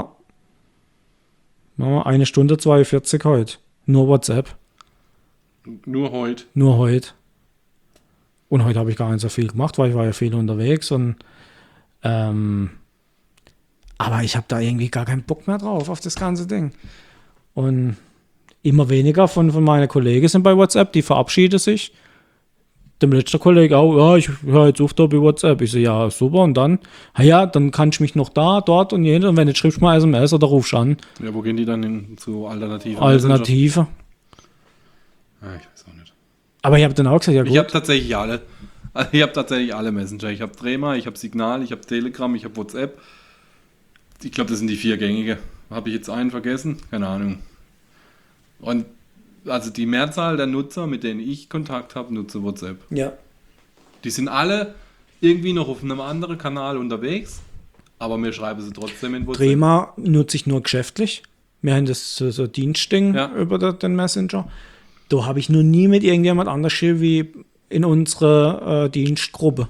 1 Stunde 42 heute. Nur WhatsApp. Nur heute. Nur heute. Und heute habe ich gar nicht so viel gemacht, weil ich war ja viel unterwegs. Und, aber ich habe da irgendwie gar keinen Bock mehr drauf, auf das ganze Ding. Und immer weniger von meinen Kollegen sind bei WhatsApp, die verabschieden sich. Dem letzten Kollege auch, ja, ich höre jetzt auf da bei WhatsApp. Ich so, ja, super, und dann? Ja, dann kann ich mich noch da, dort und jenes, und wenn nicht, schreibst du mal SMS oder rufst an. Ja, wo gehen die dann zu Alternativen? Alternative. Ja, ich weiß auch nicht. Aber ich habe dann auch gesagt, ja gut. Ich habe tatsächlich alle Messenger. Ich habe Threema, ich habe Signal, ich habe Telegram, ich habe WhatsApp. Ich glaube, das sind die 4 gängige. Habe ich jetzt einen vergessen? Keine Ahnung. Und also die Mehrzahl der Nutzer, mit denen ich Kontakt habe, nutze WhatsApp. Ja. Die sind alle irgendwie noch auf einem anderen Kanal unterwegs, aber mir schreiben sie trotzdem in WhatsApp. Threema nutze ich nur geschäftlich. Wir haben das so Dienstding über den Messenger. Da habe ich noch nie mit irgendjemand anders geschrieben wie in unserer Dienstgruppe.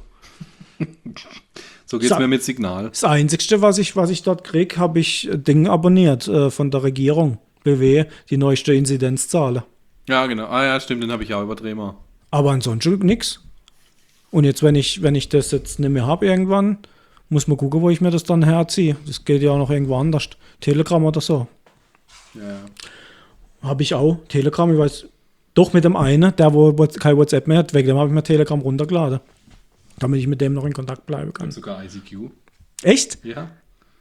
So geht es mir mit Signal. Das Einzige, was ich dort kriege, habe ich Dinge abonniert von der Regierung. BW, die neueste Inzidenzzahlen. Ja, genau. Ah ja, stimmt, den habe ich auch über Threema. Aber ansonsten nix. Und jetzt, wenn ich das jetzt nicht mehr habe irgendwann, muss man gucken, wo ich mir das dann herziehe. Das geht ja auch noch irgendwo anders. Telegram oder so. Ja. Habe ich auch. Telegram, ich weiß, doch mit dem einen, der wo kein WhatsApp mehr hat, wegen dem habe ich mir Telegram runtergeladen. Damit ich mit dem noch in Kontakt bleiben kann. Und sogar ICQ. Echt? Ja.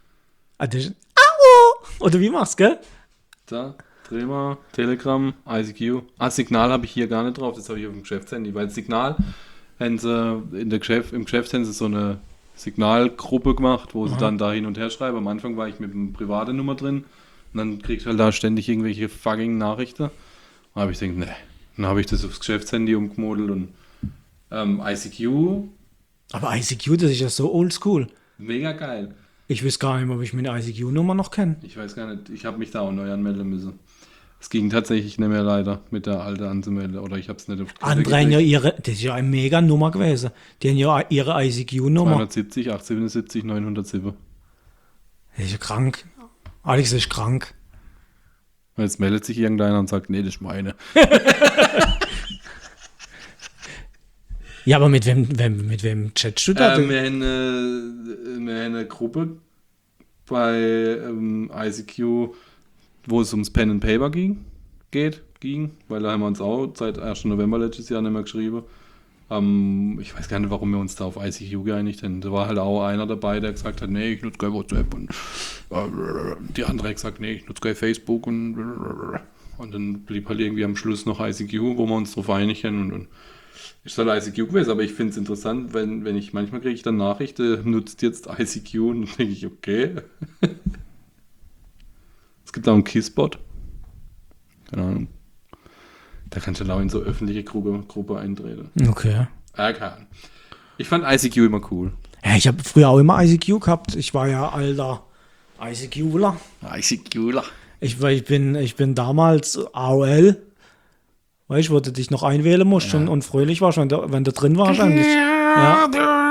Oder wie machst du, gell? Da, Threema, Telegram, ICQ. Signal habe ich hier gar nicht drauf, das habe ich auf dem Geschäftshandy, weil Signal haben sie im Geschäft haben sie so eine Signalgruppe gemacht, wo sie dann da hin und her schreiben. Am Anfang war ich mit einer privaten Nummer drin und dann kriegst du halt da ständig irgendwelche fucking Nachrichten. Da habe ich gedacht, nee. Dann habe ich das aufs Geschäftshandy umgemodelt und ICQ. Aber ICQ, das ist ja so oldschool. Mega geil. Ich weiß gar nicht mehr, ob ich meine ICQ-Nummer noch kenne. Ich weiß gar nicht, ich habe mich da auch neu anmelden müssen. Es ging tatsächlich nicht mehr leider mit der alten anzumelden oder ich habe es nicht auf die Andere haben ja das ist ja eine mega Nummer gewesen. Die haben ja ihre ICQ-Nummer. 270, 877, 907. Das ist ja krank. Alex ist krank. Und jetzt meldet sich irgendeiner und sagt, nee, das ist meine. Ja, aber mit wem chattest du da? Wir haben eine Gruppe bei ICQ, wo es ums Pen and Paper ging, weil da haben wir uns auch seit 1. November letztes Jahr nicht mehr geschrieben. Ich weiß gar nicht, warum wir uns da auf ICQ geeinigt haben. Da war halt auch einer dabei, der gesagt hat, nee, ich nutze kein WhatsApp und die andere hat gesagt, nee, ich nutze kein Facebook und dann blieb halt irgendwie am Schluss noch ICQ, wo wir uns drauf einigen und ist halt ICQ gewesen, aber ich finde es interessant, wenn ich manchmal kriege ich dann Nachrichten, nutzt jetzt ICQ und dann denke ich, okay. Es gibt auch einen Kissbot. Keine Ahnung. Da kannst du dann auch in so öffentliche Gruppe eintreten. Okay. Keine Ahnung. Ich fand ICQ immer cool. Ja, ich habe früher auch immer ICQ gehabt. Ich war ja alter ICQler. ICQler. Ich bin damals AOL. Weißt du, wo du dich noch einwählen musst und fröhlich warst, wenn du drin warst eigentlich. Ja.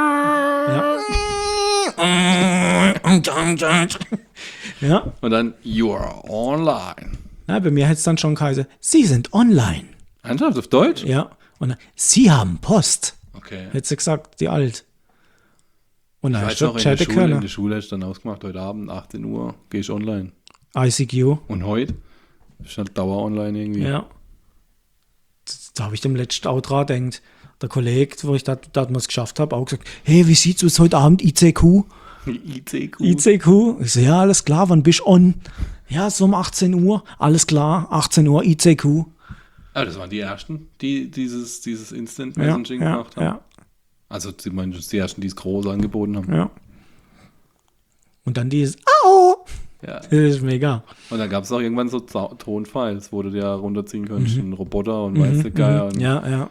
Ja. Und dann, you are online. Na, bei mir hätte es dann schon geheißen, Sie sind online. Ernsthaft, auf Deutsch? Ja. Und dann, Sie haben Post. Okay. Hätte sie gesagt, die alt. Und dann hast du in der Schule hast du dann ausgemacht, heute Abend, 18 Uhr, gehe ich online. ICQ. Und heute? Ist halt Dauer online irgendwie. Ja. Da habe ich dem letzten auch dran gedacht. Der Kollege, wo ich da wir es geschafft habe, auch gesagt, hey, wie sieht's aus heute Abend, ICQ? ICQ? ICQ? Ich so, ja, alles klar, wann bist du on? Ja, so um 18 Uhr, alles klar, 18 Uhr, ICQ. Ah, das waren die ersten, die dieses Instant Messaging gemacht haben. Ja. Also, ich meine, das sind die ersten, die es groß angeboten haben. Ja. Und dann dieses Au! Ja. Das ist mega. Und dann gab es auch irgendwann so Tonfiles, wo du dir runterziehen konntest, einen Roboter und weißt du, Geier. Ja.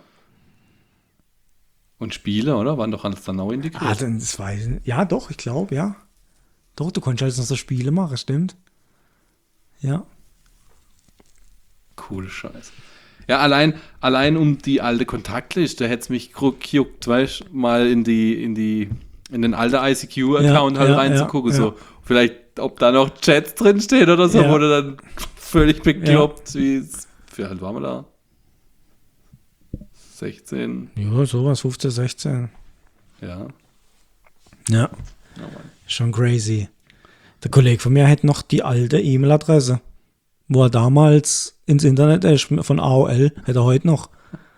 Und Spiele, oder? Waren doch alles dann auch integriert? Ah, das weiß ich nicht. Ja, doch, ich glaube, ja. Doch, du konntest halt noch so Spiele machen, stimmt. Ja. Coole Scheiße. Ja, allein um die alte Kontaktliste hätte es mich gejuckt, weißt du, mal in den alten ICQ-Account reinzugucken. So. Vielleicht, ob da noch Chats drinstehen oder so, wo du dann völlig bekloppt, wie alt waren wir da? 16? Ja, sowas, 15, 16. Ja. Ja. Schon crazy. Der Kollege von mir hat noch die alte E-Mail-Adresse, wo er damals ins Internet ist, von AOL, hat er heute noch.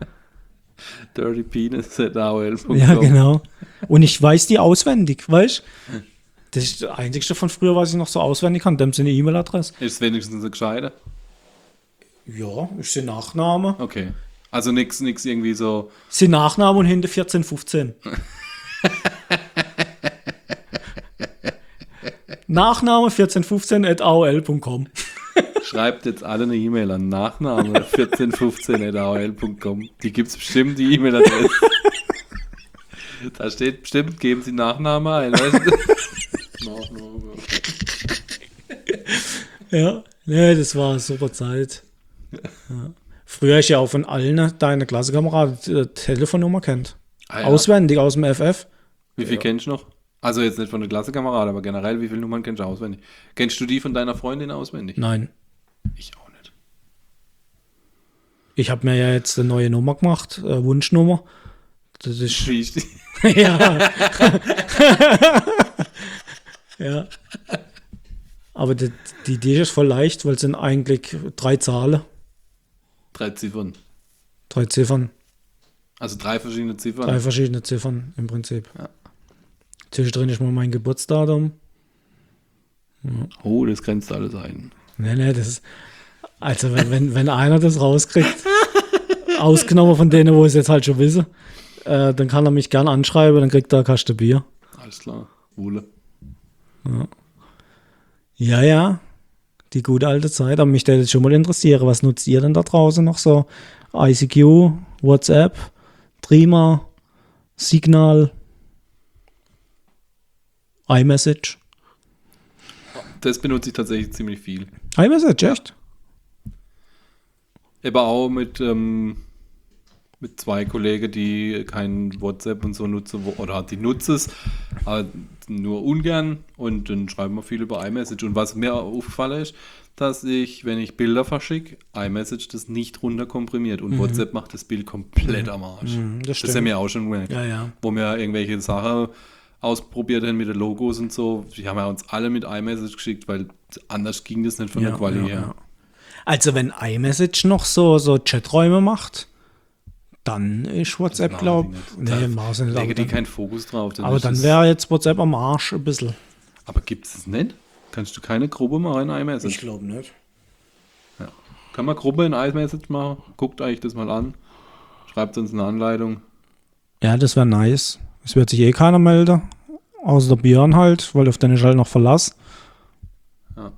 dirtypenis@aol.com. Ja, genau. Und ich weiß die auswendig, weißt du? Das ist das Einzige von früher, was ich noch so auswendig kann. Dem sind eine E-Mail-Adresse. Ist es wenigstens eine gescheite? Ja, ist der Nachname. Okay. Also nix irgendwie so. Ist der Nachname und hinter 14, 15. Nachname 1415@aol.com. Schreibt jetzt alle eine E-Mail an Nachname 1415@aol.com. Die gibt es bestimmt, die E-Mail-Adresse. Da steht bestimmt, geben Sie Nachname ein. Weißt du? Nachname. Ja, nee, das war eine super Zeit. Ja. Früher ist ja auch von allen deine Klassenkameraden die Telefonnummer kennt. Ah, ja. Auswendig aus dem FF. Wie viel kennst du noch? Also jetzt nicht von der Klassenkamerad, aber generell, wie viele Nummern kennst du auswendig? Kennst du die von deiner Freundin auswendig? Nein. Ich auch nicht. Ich habe mir ja jetzt eine neue Nummer gemacht, Wunschnummer. Das ist Richtig. ja. Ja. Aber die Idee ist voll leicht, weil es sind eigentlich 3 Zahlen. 3 Ziffern. 3 Ziffern. Also 3 verschiedene Ziffern. 3 verschiedene Ziffern im Prinzip. Ja. Zwischendrin ist mal mein Geburtsdatum. Ja. Oh, das grenzt alles ein. Nee, das ist. Also, wenn einer das rauskriegt, ausgenommen von denen, wo ich es jetzt halt schon wisse, dann kann er mich gern anschreiben, dann kriegt er eine Kaste Bier. Alles klar. Wohle. Ja. Die gute alte Zeit. Aber mich würde jetzt schon mal interessieren, was nutzt ihr denn da draußen noch so? ICQ, WhatsApp, Threema, Signal, iMessage. Das benutze ich tatsächlich ziemlich viel. iMessage, echt? Aber auch mit 2 Kollegen, die kein WhatsApp und so nutzen, oder die nutzen es, aber nur ungern, und dann schreiben wir viel über iMessage. Und was mir aufgefallen ist, dass ich, wenn ich Bilder verschicke, iMessage das nicht runterkomprimiert und WhatsApp macht das Bild komplett am Arsch. Das ist ja mir auch schon gemerkt. Ja. Wo wir irgendwelche Sachen ausprobiert haben mit den Logos und so, die haben ja uns alle mit iMessage geschickt, weil anders ging das nicht von der Qualität her. Ja. Also wenn iMessage noch so Chaträume macht, dann ist WhatsApp, glaube ich. Nee, machen sie nicht. Lege die keinen Fokus drauf. Aber dann wäre jetzt WhatsApp am Arsch ein bisschen. Aber gibt es nicht? Kannst du keine Gruppe machen in iMessage? Ich glaube nicht. Ja. Kann man Gruppe in iMessage machen? Guckt euch das mal an. Schreibt uns eine Anleitung. Ja, das wäre nice. Es wird sich eh keiner melden. Außer der Björn halt, weil auf den ich halt noch Verlass. Ja.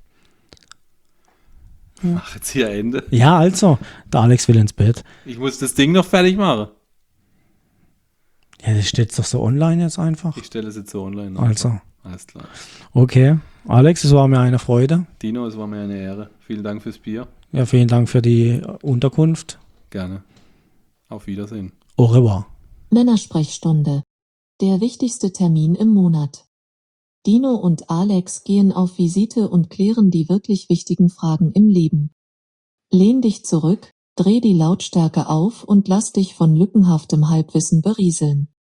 Ach, jetzt hier Ende. Ja, also, der Alex will ins Bett. Ich muss das Ding noch fertig machen. Ja, das steht doch so online jetzt einfach. Ich stelle es jetzt so online. Also. Alles klar. Okay. Alex, es war mir eine Freude. Dino, es war mir eine Ehre. Vielen Dank fürs Bier. Ja, vielen Dank für die Unterkunft. Gerne. Auf Wiedersehen. Au revoir. Männersprechstunde. Der wichtigste Termin im Monat. Dino und Alex gehen auf Visite und klären die wirklich wichtigen Fragen im Leben. Lehn dich zurück, dreh die Lautstärke auf und lass dich von lückenhaftem Halbwissen berieseln.